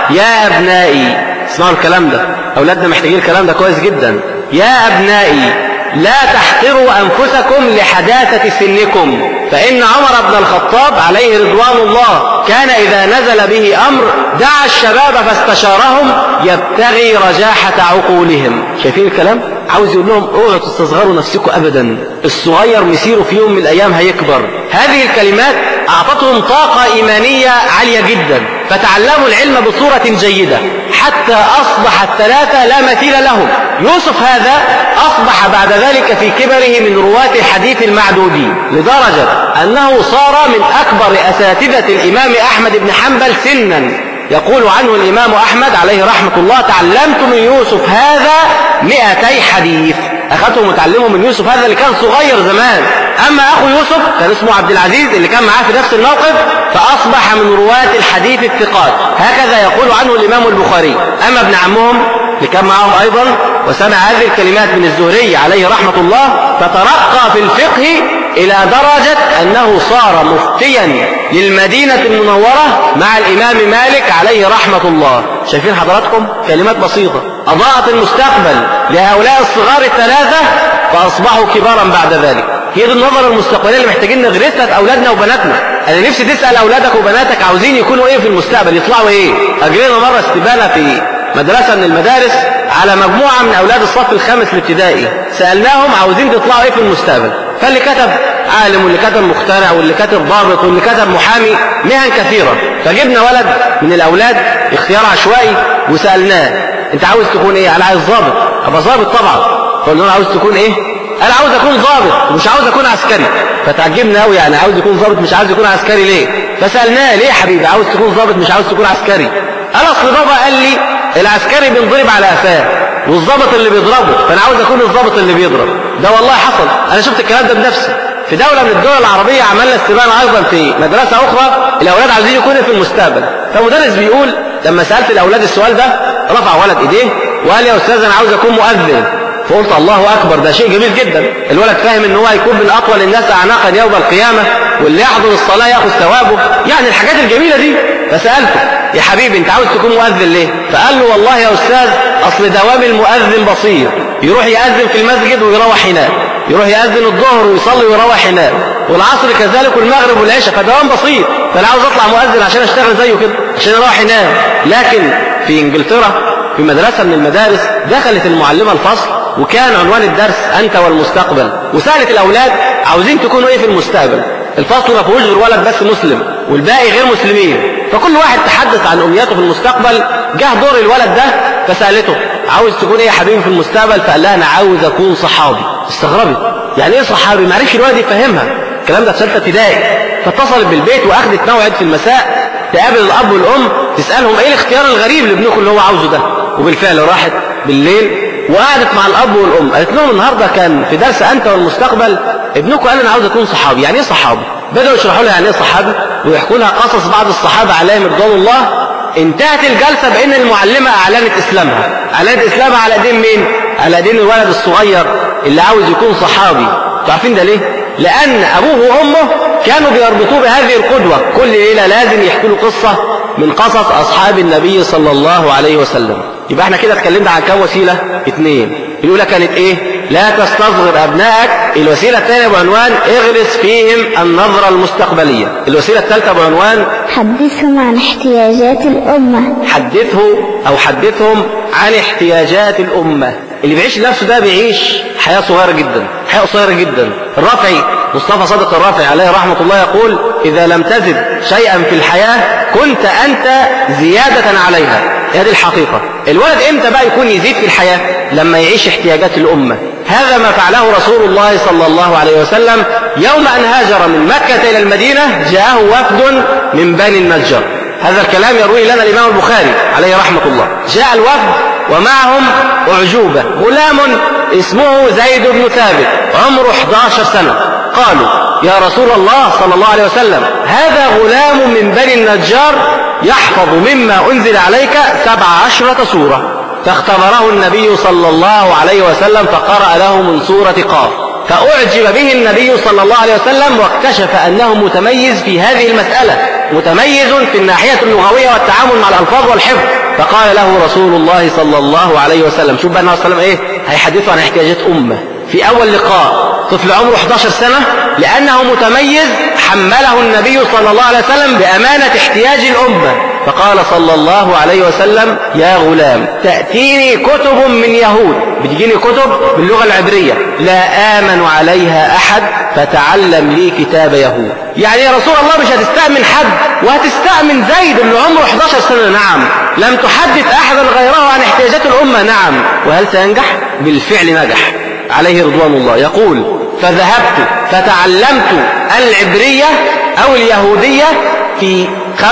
يا أبنائي، اسمعوا الكلام ده، أولادنا محتاجين الكلام ده كويس جدا، يا أبنائي لا تحقروا أنفسكم لحداثة سنكم، فإن عمر بن الخطاب عليه رضوان الله كان إذا نزل به أمر دعا الشباب فاستشارهم يبتغي رجاحة عقولهم. شايفين الكلام؟ عاوز يقول لهم اوعوا تستصغروا نفسكم أبدا، الصغير مسيره في يوم من الأيام هيكبر. هذه الكلمات أعطتهم طاقة إيمانية عالية جدا، فتعلموا العلم بصورة جيدة حتى أصبح الثلاثة لا مثيل لهم. يوسف هذا أصبح بعد ذلك في كبره من رواة الحديث المعدودين، لدرجة أنه صار من أكبر أساتذة الإمام أحمد بن حنبل سنا. يقول عنه الإمام أحمد عليه رحمة الله تعلمت من يوسف هذا 200 حديث، أخذته متعلمه من يوسف هذا اللي كان صغير زمان. أما أخو يوسف كان اسمه عبد العزيز اللي كان معاه في نفس الموقف، فأصبح من رواة الحديث الثقات، هكذا يقول عنه الإمام البخاري. أما ابن عمهم اللي كان معهم أيضا وسمع هذه الكلمات من الزهري عليه رحمة الله فترقى في الفقه إلى درجة أنه صار مفتيا للمدينة المنورة مع الإمام مالك عليه رحمة الله. شايفين حضراتكم؟ كلمات بسيطة أضاءت المستقبل لهؤلاء الصغار الثلاثة فأصبحوا كبارا بعد ذلك. هي دي النظرة المستقبلية اللي محتاجين نغرسها في أولادنا وبناتنا. أنا نفسي تسأل أولادك وبناتك عاوزين يكونوا إيه في المستقبل، يطلعوا إيه. أجرينا مرة استبانة في مدرسة من المدارس على مجموعة من أولاد الصف الخامس الابتدائي، سألناهم عاوزين تطلعوا إيه في المستقبل، فاللي كتب عالم واللي كتب مخترع واللي كتب ضابط واللي كتب محامي، مهن كثيرة. فجبنا ولد من الأولاد اختيار عشوائي وسألناه أنت عاوز تكون إيه؟ أنا عايز ضابط. أبقى ضابط طبعا. فقلنا له عاوز تكون إيه؟ قال عاوز اكون ضابط ومش عاوز اكون عسكري. فتعجبنا قوي، يعني عاوز يكون ضابط مش عاوز يكون عسكري ليه؟ فسالناه ليه يا حبيبي عاوز تكون ضابط مش عاوز تكون عسكري؟ قال اصل بابا قال لي العسكري بينضرب على قفاه والضابط اللي بيضربه، فانا عاوز اكون الضابط اللي بيضرب. ده والله حصل، انا شفت الكلام ده بنفسي. في دولة من الدول العربية عملنا استبانة أيضا في مدرسة أخرى، الأولاد عاوزين يكونوا في المستقبل. فمدرس بيقول لما سألت الأولاد السؤال ده رفع ولد إيديه وقال يا أستاذ أنا عاوز أكون مؤذن. فقلت الله أكبر، ده شيء جميل جدا. الولد فاهم إن هو هيكون من أطول الناس أعناقا يوم القيامة، واللي يحضر الصلاة يأخذ ثوابه، يعني الحاجات الجميلة دي. فسألته يا حبيبي أنت عاوز تكون مؤذن ليه؟ فقال له والله يا أستاذ أصل دوام المؤذن بصير، يروح يأذن في المسجد ويروح هناك، يروح يأذن الظهر ويصلي ويروح هناك، والعصر كذلك والمغرب والعشاء، فدوام بسيط. فأنا عاوز أطلع مؤذن عشان أشتغل زيه كده، عشان أروح هناك. لكن في إنجلترا في مدرسة من المدارس دخلت المعلمة الفصل وكان عنوان الدرس أنت والمستقبل، وسألت الأولاد عاوزين تكونوا إيه في المستقبل؟ الفصل ما فيهوش غير ولد بس مسلم والباقي غير مسلمين، فكل واحد تحدث عن أمنياته في المستقبل. جه دور الولد ده فسألته عاوز تكون إيه يا حبيبي في المستقبل؟ فقال لها أنا عاوز أكون صحابي. استغربت، يعني إيه صحابي؟ ما عرفش الولد يفهمها الكلام ده في ثالثة ابتدائي. فاتصلت بالبيت وأخذت موعد في المساء تقابل الأب والأم تسألهم إيه الاختيار الغريب لابنكم اللي هو عاوزه ده. وبالفعل راحت بالليل وقعدت مع الأب والأم، قالت لهم النهارده كان في درس أنت والمستقبل ابنكم قال أنا عاوز أكون صحابي. يعني إيه صحابي؟ بدأوا يشرحوا لها يعني إيه صحابي ويحكوا لها قصص بعض الصحابة عليهم رضوان الله. انتهت الجلسة بأن المعلمة أعلنت إسلامها. أعلنت إسلامها على دين مين؟ على دين الولد الصغير اللي عاوز يكون صحابي. عارفين ده ليه؟ لأن أبوه وأمه كانوا بيربطوه بهذه القدوة، كل ليلة لازم يحكوا له قصة من قصص أصحاب النبي صلى الله عليه وسلم. يبقى احنا كده اتكلمنا عن كم وسيلة؟ 2. الأولى كانت إيه؟ لا تستصغر أبنائك. الوسيلة الثانية بعنوان اغرس فيهم النظرة المستقبلية. الوسيلة الثالثة بعنوان حدثهم عن احتياجات الأمة. حدثهم عن احتياجات الأمة. اللي بيعيش نفسه ده بيعيش حياة صغيرة جدا، حياة قصيرة جدا. الرافعي مصطفى صادق الرافعي عليه رحمة الله يقول إذا لم تزد شيئا في الحياة كنت أنت زيادة عليها. هذه الحقيقة. الولد إمتى بقى يكون يزيد في الحياة؟ لما يعيش احتياجات الأمة. هذا ما فعله رسول الله صلى الله عليه وسلم يوم أن هاجر من مكة إلى المدينة. جاءه وفد من بني النجار. هذا الكلام يروي لنا الإمام البخاري عليه رحمة الله. جاء الوفد ومعهم أعجوبة، غلام اسمه زيد بن ثابت عمره 11 سنة. قالوا يا رسول الله صلى الله عليه وسلم هذا غلام من بني النجار يحفظ مما أنزل عليك 17 سورة. فاختبره النبي صلى الله عليه وسلم فقرأ له من سورة قاف، فأعجب به النبي صلى الله عليه وسلم واكتشف أنه متميز في هذه المسألة، متميز في الناحية اللغوية والتعامل مع الألفاظ والحفظ. فقال له رسول الله صلى الله عليه وسلم، شوف بقى النبي صلى الله عليه وسلم هيحدثه عن احتياجات أمة في أول لقاء. طفل عمره 11 سنة لأنه متميز حمله النبي صلى الله عليه وسلم بأمانة احتياج الأمة. فقال صلى الله عليه وسلم يا غلام تأتيني كتب من يهود، بتجيني كتب باللغة العبرية لا آمن عليها أحد فتعلم لي كتاب يهود. يعني يا رسول الله مش هتستأمن حد وهتستأمن زيد اللي عمره 11 سنة؟ نعم. لم تحدث أحدا غيره عن احتياجات الأمة؟ نعم. وهل سينجح؟ بالفعل نجح عليه رضوان الله. يقول فذهبت فتعلمت العبرية أو اليهودية في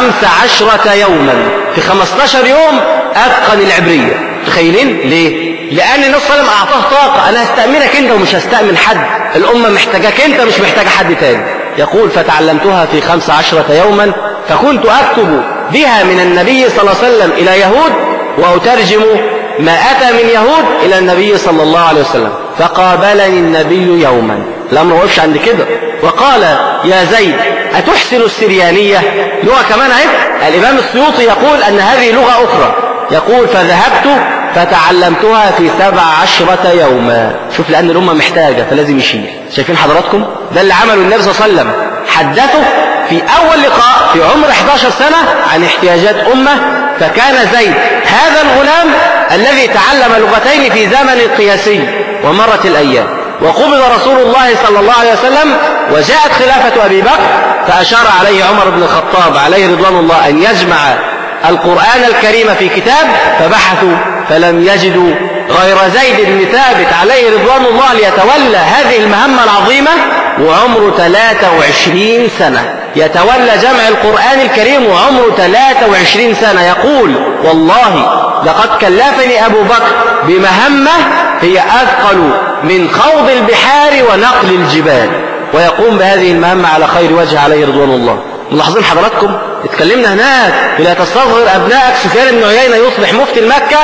15 يوما، في 15 يوم أتقن العبرية. تخيلين ليه؟ لأن النبي صلى الله عليه وسلم أعطاه طاقة، أنا هستأمنك أنت ومش هستأمن حد، الأمة محتاجك أنت مش محتاجة حد تاني. يقول فتعلمتها في 15 يوما فكنت أكتب بها من النبي صلى الله عليه وسلم إلى يهود وأترجم ما أتى من يهود إلى النبي صلى الله عليه وسلم. فقابلني النبي يوما، الأمر ما وقفش عند كده، وقال يا زيد أتحسن السريانية؟ لغة كمان اهي. الإمام السيوطي يقول أن هذه لغة أخرى. يقول فذهبت فتعلمتها في 17 يوما. شوف لأن الأمة محتاجة فلازم يشيل. شايفين حضراتكم؟ ده اللي عمله النبي صلى الله عليه وسلم، حدثه في أول لقاء في عمر 11 سنة عن احتياجات أمة. فكان زيد هذا الغلام الذي تعلم لغتين في زمن قياسي. ومرت الأيام وقبض رسول الله صلى الله عليه وسلم وجاءت خلافة أبي بكر، فأشار عليه عمر بن الخطاب عليه رضوان الله أن يجمع القرآن الكريم في كتاب، فبحثوا فلم يجدوا غير زيد بن ثابت عليه رضوان الله ليتولى هذه المهمة العظيمة وعمره 23 سنة، يتولى جمع القرآن الكريم وعمره 23 سنة. يقول والله لقد كلفني أبو بكر بمهمة هي أثقل من خوض البحار ونقل الجبال، ويقوم بهذه المهمة على خير وجه عليه رضوان الله. ملاحظين حضراتكم؟ اتكلمنا هناك لا تستصغر أبنائك. سفيان بن عيينة يصبح مفتي المكة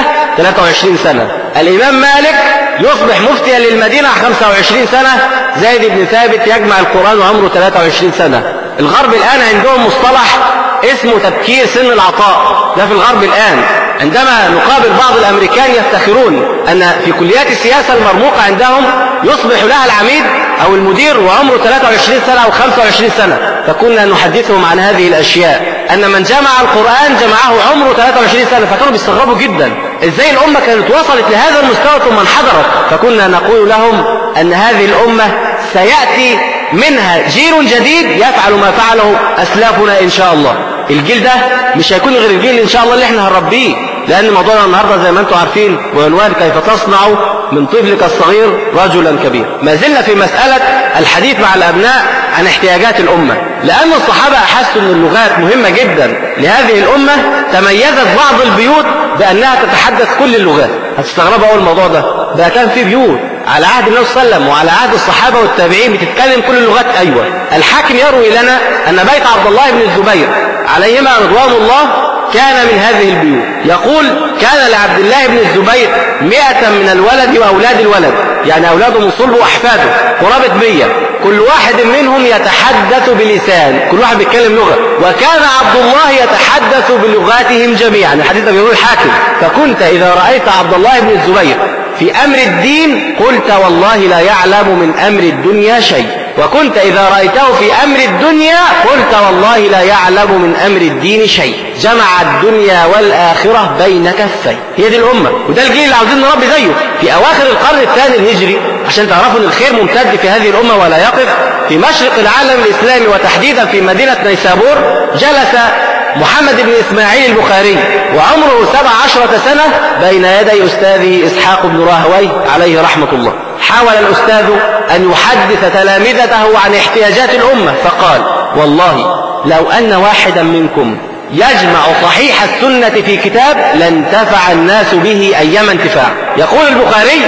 23 سنة، الإمام مالك يصبح مفتيا للمدينة 25 سنة، زيد بن ثابت يجمع القرآن وعمره 23 سنة. الغرب الآن عندهم مصطلح اسمه تبكير سن العطاء، ده في الغرب الآن. عندما نقابل بعض الأمريكان يفتخرون أن في كليات السياسة المرموقة عندهم يصبح لها العميد أو المدير وعمره 23 سنة أو 25 سنة، فكنا نحدثهم عن هذه الأشياء، أن من جمع القرآن جمعه عمره 23 سنة، فكانوا بيستغربوا جدا إزاي الأمة كانت وصلت لهذا المستوى ثم انحدرت. فكنا نقول لهم أن هذه الأمة سيأتي منها جيل جديد يفعل ما فعله أسلافنا إن شاء الله. الجيل ده مش هيكون غير الجيل إن شاء الله اللي احنا هنربيه، لأن موضوعنا النهاردة زي ما انتم عارفين بعنوان كيف تصنع من طفلك الصغير رجلا كبير. ما زلنا في مسألة الحديث مع الأبناء عن احتياجات الأمة، لأن الصحابة أحسوا أن اللغات مهمة جدا لهذه الأمة. تميزت بعض البيوت بأنها تتحدث كل اللغات. هتستغربوا أول الموضوع ده كان في بيوت على عهد النبي صلى الله عليه وسلم وعلى عهد الصحابة والتابعين بتتكلم كل اللغات. أيوة، الحاكم يروي لنا أن بيت عبد الله بن الزبير عليهما رضوان الله كان من هذه البيوت. يقول كان لعبد الله بن الزبير 100 من الولد وأولاد الولد، يعني أولاده من صلبه وأحفاده قرابة 100، كل واحد منهم يتحدث بلسان، كل واحد بيتكلم لغة، وكان عبد الله يتحدث بلغاتهم جميعا. الحديث ده بيقول الحاكم: فكنت إذا رأيت عبد الله بن الزبير في أمر الدين قلت والله لا يعلم من أمر الدنيا شيء، وكنت إذا رأيته في أمر الدنيا قلت والله لا يعلم من أمر الدين شيء. جمع الدنيا والآخرة بين كفيه. هي دي الأمة، وده الجيل اللي عاوزين نربي زيه. في أواخر القرن الثاني الهجري، عشان تعرفوا أن الخير ممتد في هذه الأمة ولا يقف، في مشرق العالم الإسلامي وتحديدا في مدينة نيسابور جلس محمد بن إسماعيل البخاري وعمره 17 سنة بين يدي أستاذه إسحاق بن راهويه عليه رحمة الله. حاول الأستاذ أن يحدث تلامذته عن احتياجات الأمة، فقال: والله لو أن واحدا منكم يجمع صحيح السنة في كتاب لانتفع الناس به أيما انتفاع. يقول البخاري: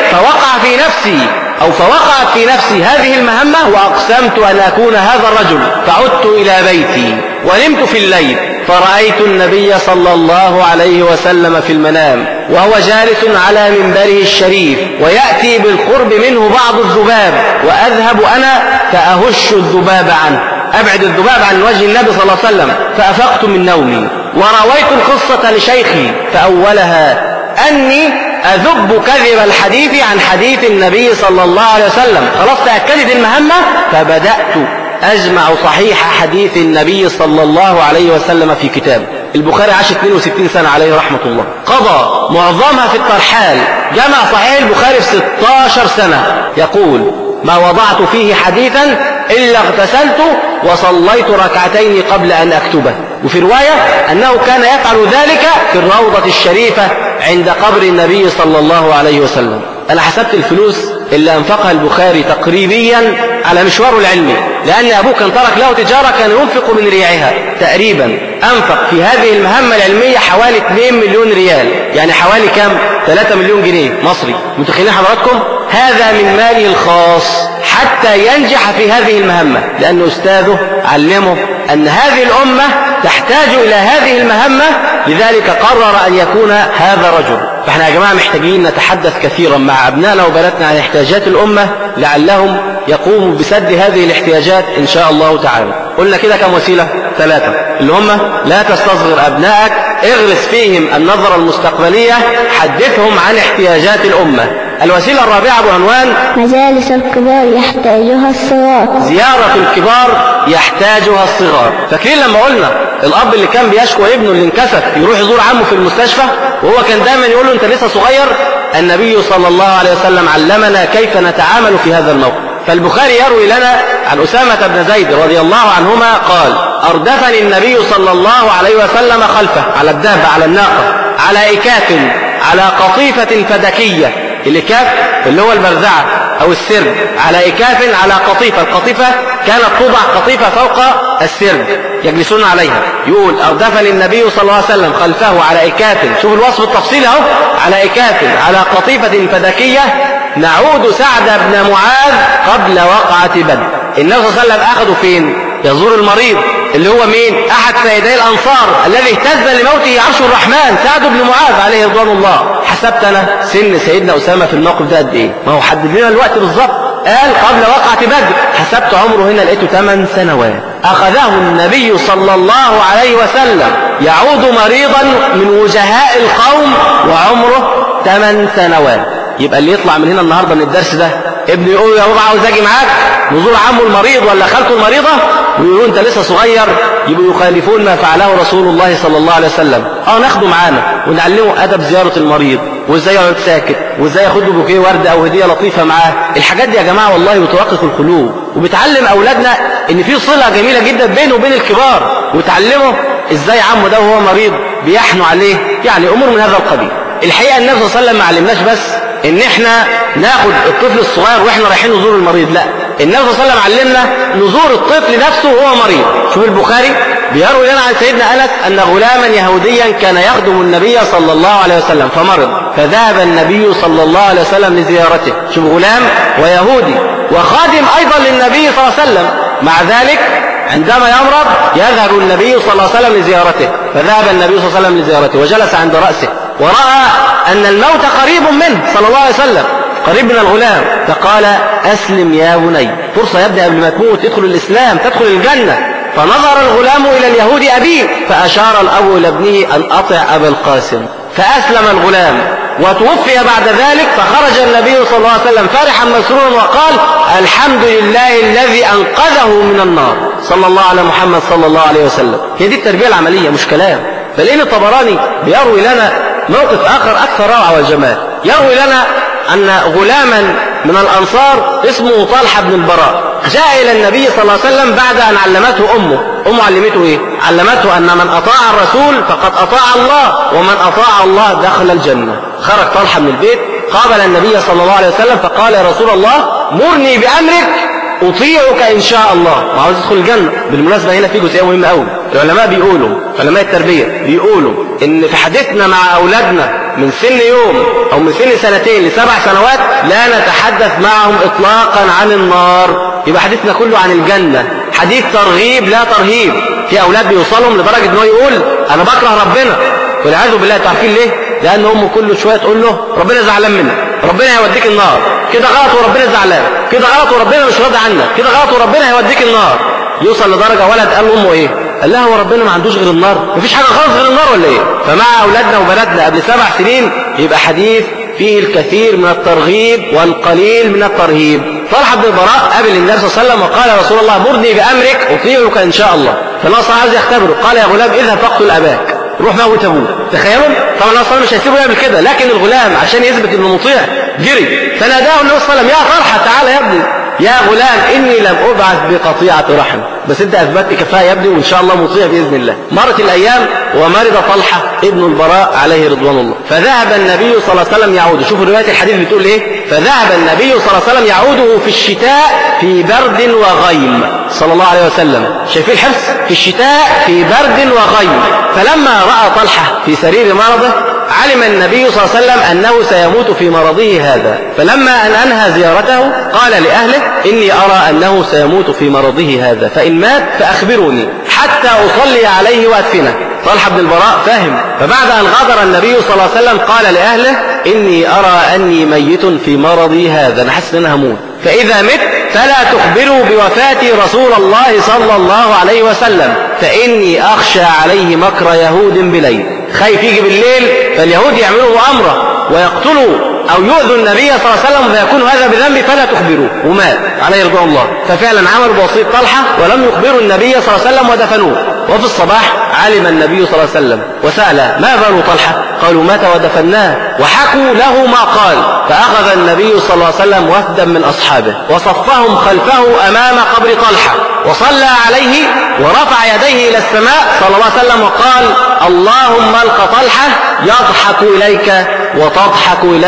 فوقعت في نفسي هذه المهمة وأقسمت أن أكون هذا الرجل، فعدت إلى بيتي ونمت في الليل فرأيت النبي صلى الله عليه وسلم في المنام وهو جالس على منبره الشريف، ويأتي بالقرب منه بعض الذباب، وأذهب أنا فأهش الذباب عنه، أبعد الذباب عن وجه النبي صلى الله عليه وسلم. فأفقت من نومي ورويت القصة لشيخي، فأولها أني أذب كذب الحديث عن حديث النبي صلى الله عليه وسلم. خلاص تأكدت المهمة، فبدأت أجمع صحيح حديث النبي صلى الله عليه وسلم في كتاب. البخاري عاش 62 سنة عليه رحمة الله، قضى معظمها في الترحال، جمع صحيح البخاري في 16 سنة. يقول: ما وضعت فيه حديثا إلا اغتسلت وصليت ركعتين قبل أن أكتبه. وفي رواية أنه كان يفعل ذلك في الروضة الشريفة عند قبر النبي صلى الله عليه وسلم. أنا حسبت الفلوس اللي أنفقها البخاري تقريبيا على مشواره العلمي، لأن أبوه كان ترك له تجارة كان ينفق من ريعها. تقريبا أنفق في هذه المهمة العلمية حوالي 2 مليون ريال، يعني حوالي كم؟ 3 مليون جنيه مصري. متخيلين حضراتكم؟ هذا من ماله الخاص حتى ينجح في هذه المهمة، لأن أستاذه علمه أن هذه الأمة تحتاج إلى هذه المهمة، لذلك قرر أن يكون هذا رجل. فإحنا يا جماعة محتاجين نتحدث كثيرا مع أبنائنا وبناتنا عن احتياجات الأمة لعلهم يقوموا بسد هذه الاحتياجات إن شاء الله تعالى. قلنا كده كم وسيلة؟ 3، اللي هم: لا تستصغر أبنائك، اغرس فيهم النظرة المستقبلية، حدثهم عن احتياجات الأمة. الوسيلة الرابعة بعنوان: مجالس الكبار يحتاجها الصغار. زيارة الكبار يحتاجها الصغار. فاكرين لما قلنا الأب اللي كان بيشكو ابنه اللي انكسف يروح يزور عمه في المستشفى وهو كان دائما يقول له أنت لسه صغير؟ النبي صلى الله عليه وسلم علمنا كيف نتعامل في هذا الموقف. فالبخاري يروي لنا عن أسامة بن زيد رضي الله عنهما قال: أردفني النبي صلى الله عليه وسلم خلفه على الدابة، على الناقة، على إكاف، على قطيفة فدكية، الإكاف اللي هو المرزعة أو السرج على إكاف على قطيفة. القطيفة كانت توضع قطيفة فوق السرج يجلسون عليها. يقول أردفني النبي صلى الله عليه وسلم خلفه على إكاف، شوف الوصف التفصيلي أهو، على إكاف على قطيفة فدكية نعود سعد بن معاذ قبل وقعة بدر. النبي صلى الله عليه وسلم أخذوا فين؟ يزور المريض اللي هو مين؟ أحد سيدي الأنصار الذي اهتز لموته عرش الرحمن، سعد بن معاذ عليه رضوان الله. حسبت أنا سن سيدنا أسامة في الموقف ده قد إيه؟ ما هو حدد لنا الوقت بالظبط، قال قبل وقعة بدر. حسبت عمره هنا لقيته 8 سنوات. أخذه النبي صلى الله عليه وسلم يعود مريضا من وجهاء القوم وعمره 8 سنوات. يبقى اللي يطلع من هنا النهارده من الدرس ده ابنه يقول يا بابا عاوز اجي معاك نزور عمه المريض ولا خالته المريضه، ويقولوا انت لسه صغير، يبقوا يخالفون ما فعله رسول الله صلى الله عليه وسلم. ناخده معانا ونعلمه ادب زياره المريض، وازاي يقعد ساكت، وازاي ياخد له بوكيه ورده او هديه لطيفه معاه. الحاجات دي يا جماعه والله بترقق القلوب، وبتعلم اولادنا ان في صله جميله جدا بينه وبين الكبار، وتعلمه ازاي عمه ده وهو مريض بيحنوا عليه، يعني امور من هذا القبيل. الحقيقه النبي صلى الله عليه وسلم ما علمناش بس ان احنا ناخد الطفل الصغير واحنا رايحين نزور المريض، لا، النبي صلى الله عليه وسلم علمنا نزور الطفل نفسه وهو مريض. شوف البخاري بيروي لنا عن سيدنا انس ان غلاما يهوديا كان يخدم النبي صلى الله عليه وسلم فمرض، فذهب النبي صلى الله عليه وسلم لزيارته. شوف غلام ويهودي وخادم ايضا للنبي صلى الله عليه وسلم، مع ذلك عندما يمرض يذهب النبي صلى الله عليه وسلم لزيارته. فذهب النبي صلى الله عليه وسلم لزيارته وجلس عند رأسه، ورأى أن الموت قريب منه صلى الله عليه وسلم، قريب من الغلام، فقال أسلم يا بني، فرصة يبدأ قبل ما تموت، ادخل الإسلام تدخل الجنة. فنظر الغلام إلى اليهود أبيه، فأشار الأب إلى ابنه أن أطع أبا القاسم، فأسلم الغلام وتوفي بعد ذلك. فخرج النبي صلى الله عليه وسلم فرحا مسرورا وقال الحمد لله الذي أنقذه من النار، صلى الله على محمد صلى الله عليه وسلم. هي دي التربية العملية مش كلام. بل إن الطبراني بيروي لنا موقف آخر أكثر روعة والجمال. يروي لنا أن غلاما من الأنصار اسمه طلحة بن البراء جاء إلى النبي صلى الله عليه وسلم بعد أن علمته أمه علمته إيه؟ علمته أن من أطاع الرسول فقد أطاع الله، ومن أطاع الله دخل الجنة. خرج طلحة من البيت قابل النبي صلى الله عليه وسلم فقال يا رسول الله مرني بأمرك أطيعك إن شاء الله، وعاوز يدخل الجنة. بالمناسبة هنا في جزئية مهمة أوي، العلماء بيقولوا، علماء التربية بيقولوا إن في حديثنا مع أولادنا من سن يوم أو من سن 2 ل7 سنوات لا نتحدث معهم إطلاقا عن النار، يبقى حديثنا كله عن الجنة، حديث ترغيب لا ترهيب. في أولاد بيوصلهم لدرجة إنه يقول أنا بكره ربنا، والعياذ بالله. تعرفين ليه؟ لأن أمه كل شوية تقول له ربنا زعلان منك، ربنا هيوديك النار، كده غلط وربنا زعلان، كده غلط وربنا مش راضي عنك، كده غلط وربنا هيوديك النار. يوصل لدرجة ولد قال لأمه إيه؟ قال لها هو ربنا ما عندوش غير النار؟ مفيش حاجة خالص غير النار ولا إيه؟ فمع أولادنا وبناتنا قبل 7 سنين يبقى حديث فيه الكثير من الترغيب والقليل من الترهيب. طلحة بن البراء قابل النبي صلى الله عليه وسلم وقال يا رسول الله مرني بأمرك أطيعك إن شاء الله. فالنبي صلى الله عليه وسلم عايز يختبره، قال يا غلام اذهب فاقتل أباك، روح موت ابوه. تخيلوا طبعا النبي صلى الله عليه وسلم مش هيسيبه يعمل كده، لكن الغلام عشان يثبت انه مطيع جري فناداه النبي صلى الله عليه وسلم يا طلحه تعالى يا ابني، يا غلام اني لم ابعث بقطيعه رحم، بس انت اثبتت كفايه يا ابني وان شاء الله مطيع باذن الله. مرت الايام ومرض طلحه ابن البراء عليه رضوان الله، فذهب النبي صلى الله عليه وسلم يعود. شوفوا روايه الحديث بتقول ايه؟ فذهب النبي صلى الله عليه وسلم يعوده في الشتاء في برد وغيم، صلى الله عليه وسلم. شايفين الحرص؟ في الشتاء في برد وغيم. فلما راى طلحه في سرير مرضه علم النبي صلى الله عليه وسلم أنه سيموت في مرضه هذا، فلما أن أنهى زيارته قال لأهله إني أرى أنه سيموت في مرضه هذا، فإن مات فأخبروني حتى أصلي عليه وأدفنه. طلحة بن البراء فاهم، فبعد أن غادر النبي صلى الله عليه وسلم قال لأهله إني أرى أني ميت في مرضي هذا، أنا حاسس إن أنا هموت، فإذا مت فلا تخبروا بوفاتي رسول الله صلى الله عليه وسلم، فإني أخشى عليه مكر يهود بليل، خايف يجي بالليل فاليهود يعملوا مؤامرة ويقتلوا أو يؤذوا النبي صلى الله عليه وسلم فيكون هذا بذنب، فلا تخبروه. ومات عليه رضوان الله. ففعلا عملوا بوصية طلحة ولم يخبروا النبي صلى الله عليه وسلم ودفنوه. وفي الصباح علم النبي صلى الله عليه وسلم وسأل ما بال طلحة؟ قالوا مات ودفناه، وحكوا له ما قال. فأخذ النبي صلى الله عليه وسلم وفدا من أصحابه وصفهم خلفه أمام قبر طلحة وصلى عليه ورفع يديه إلى السماء صلى الله عليه وسلم وقال اللهم الق طلحة يضحك إليك وتضحك إليه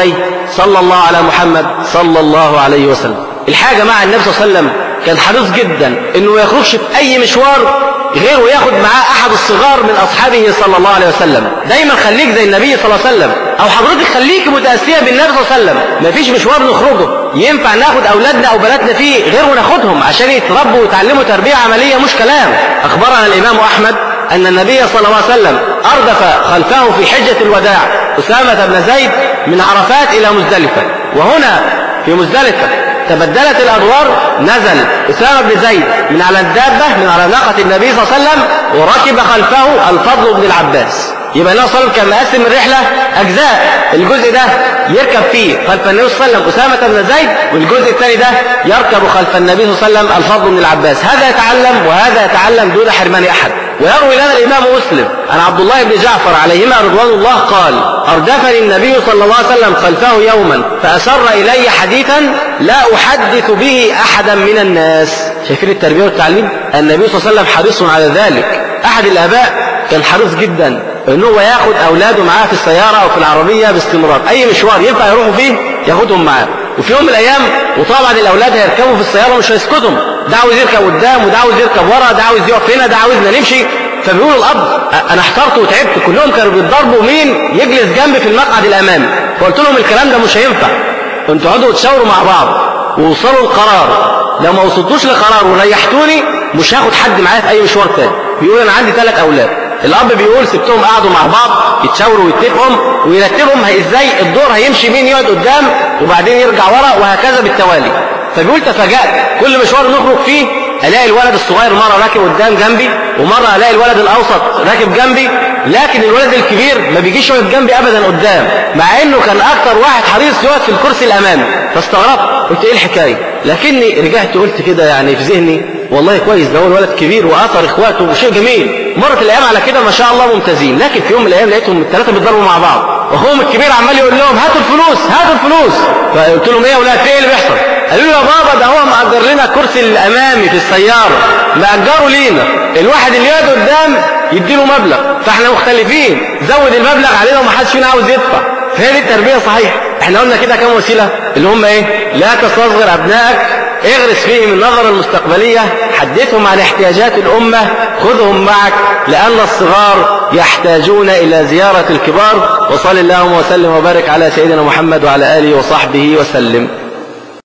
صلى الله على محمد صلى الله عليه وسلم. الحاجة مع النبي صلى الله عليه وسلم كان حريص جدا انه ما يخرجش في اي مشوار غير وياخد معاه احد الصغار من اصحابه صلى الله عليه وسلم. دايما خليك زي النبي صلى الله عليه وسلم، او حضرتك خليك متأسية بالنبي صلى الله عليه وسلم. ما فيش مشوار نخرجه ينفع ناخد اولادنا او بناتنا فيه غير وناخدهم عشان يتربوا ويتعلموا تربية عملية مش كلام. اخبرنا الامام احمد ان النبي صلى الله عليه وسلم اردف خلفه في حجة الوداع أسامة بن زيد من عرفات الى مزدلفة، وهنا في مزدلفة تبدلت الأدوار، نزل أسامة بن زيد من على الدابة من على ناقة النبي صلى الله عليه وسلم وركب خلفه الفضل بن العباس. يبقى النبي صلى الله عليه وسلم كان مقسم الرحلة أجزاء، الجزء ده يركب فيه خلف النبي صلى الله عليه وسلم أسامة بن زيد، والجزء الثاني ده يركب خلف النبي صلى الله عليه وسلم الفضل بن العباس. هذا يتعلم وهذا يتعلم دون حرمان أحد. ويروي لنا الإمام مسلم عن عبد الله بن جعفر عليهما رضوان الله قال: أردفني النبي صلى الله عليه وسلم خلفه يوما فأسر إلي حديثا لا أحدث به أحدا من الناس. شايفين التربية والتعليم؟ النبي صلى الله عليه وسلم حريص على ذلك. أحد الآباء كان حريص جدا انه هو ياخد اولاده معاه في السيارة او في العربية باستمرار، اي مشوار ينفع يروحوا فيه ياخدهم معاه. وفي يوم من الايام وطبعا الاولاد هيركبوا في السيارة ومش هيسكتهم، ده عاوز يركب قدام وده عاوز يركب ورا، ده عاوز يقف هنا، ده عاوزنا نمشي. فبيقول الاب: انا احترت وتعبت، كلهم كانوا بيتضربوا مين يجلس جنبي في المقعد الامامي. فقلت لهم الكلام ده مش هينفع، انتوا اقعدوا تشاوروا مع بعض ووصلوا القرار، لو ما وصلتوش لقرار وريحتوني مش هاخد حد معايا في اي مشوار تاني. بيقول انا عندي 3 اولاد، الاب بيقول سبتهم قعدوا مع بعض يتشاوروا ويتفقوا ويرتبهم ازاي الدور هيمشي، مين يقعد قدام وبعدين يرجع ورا وهكذا بالتوالي. فبيقول تفاجأت كل مشوار نخرج فيه الاقي الولد الصغير مرة راكب قدام جنبي، ومرة الاقي الولد الاوسط راكب جنبي، لكن الولد الكبير ما بيجيش يقعد جنبي ابدا قدام، مع انه كان اكتر واحد حريص يقعد في الكرسي الامامي. فاستغربت قلت ايه الحكاية، لكني رجعت قلت كده يعني في ذهني والله كويس، ده هو الولد كبير واثر اخواته وشيء جميل. مرت الايام على كده ما شاء الله ممتازين، لكن في يوم من الايام لقيتهم ال3 بيتضربوا مع بعض، واخوهم الكبير عمال يقول لهم هاتوا الفلوس هاتوا الفلوس. فقلت لهم ايه يا ولاد في ايه اللي بيحصل؟ قالوا لي يا بابا ده هو مأجر لنا الكرسي الامامي في السيارة، مأجره لينا، الواحد اللي يقعد قدام يديله مبلغ، فاحنا مختلفين، زود المبلغ علينا ومحدش فينا عاوز يدفع. فهي دي التربية صحيح. احنا قلنا كده كام وسيلة اللي هم ايه؟ لا تستصغر ابنائك، اغرس فيهم النظرة المستقبلية، حدثهم عن احتياجات الأمة، خذهم معك لأن الصغار يحتاجون إلى زيارة الكبار. وصلى اللهم وسلم وبارك على سيدنا محمد وعلى آله وصحبه وسلم.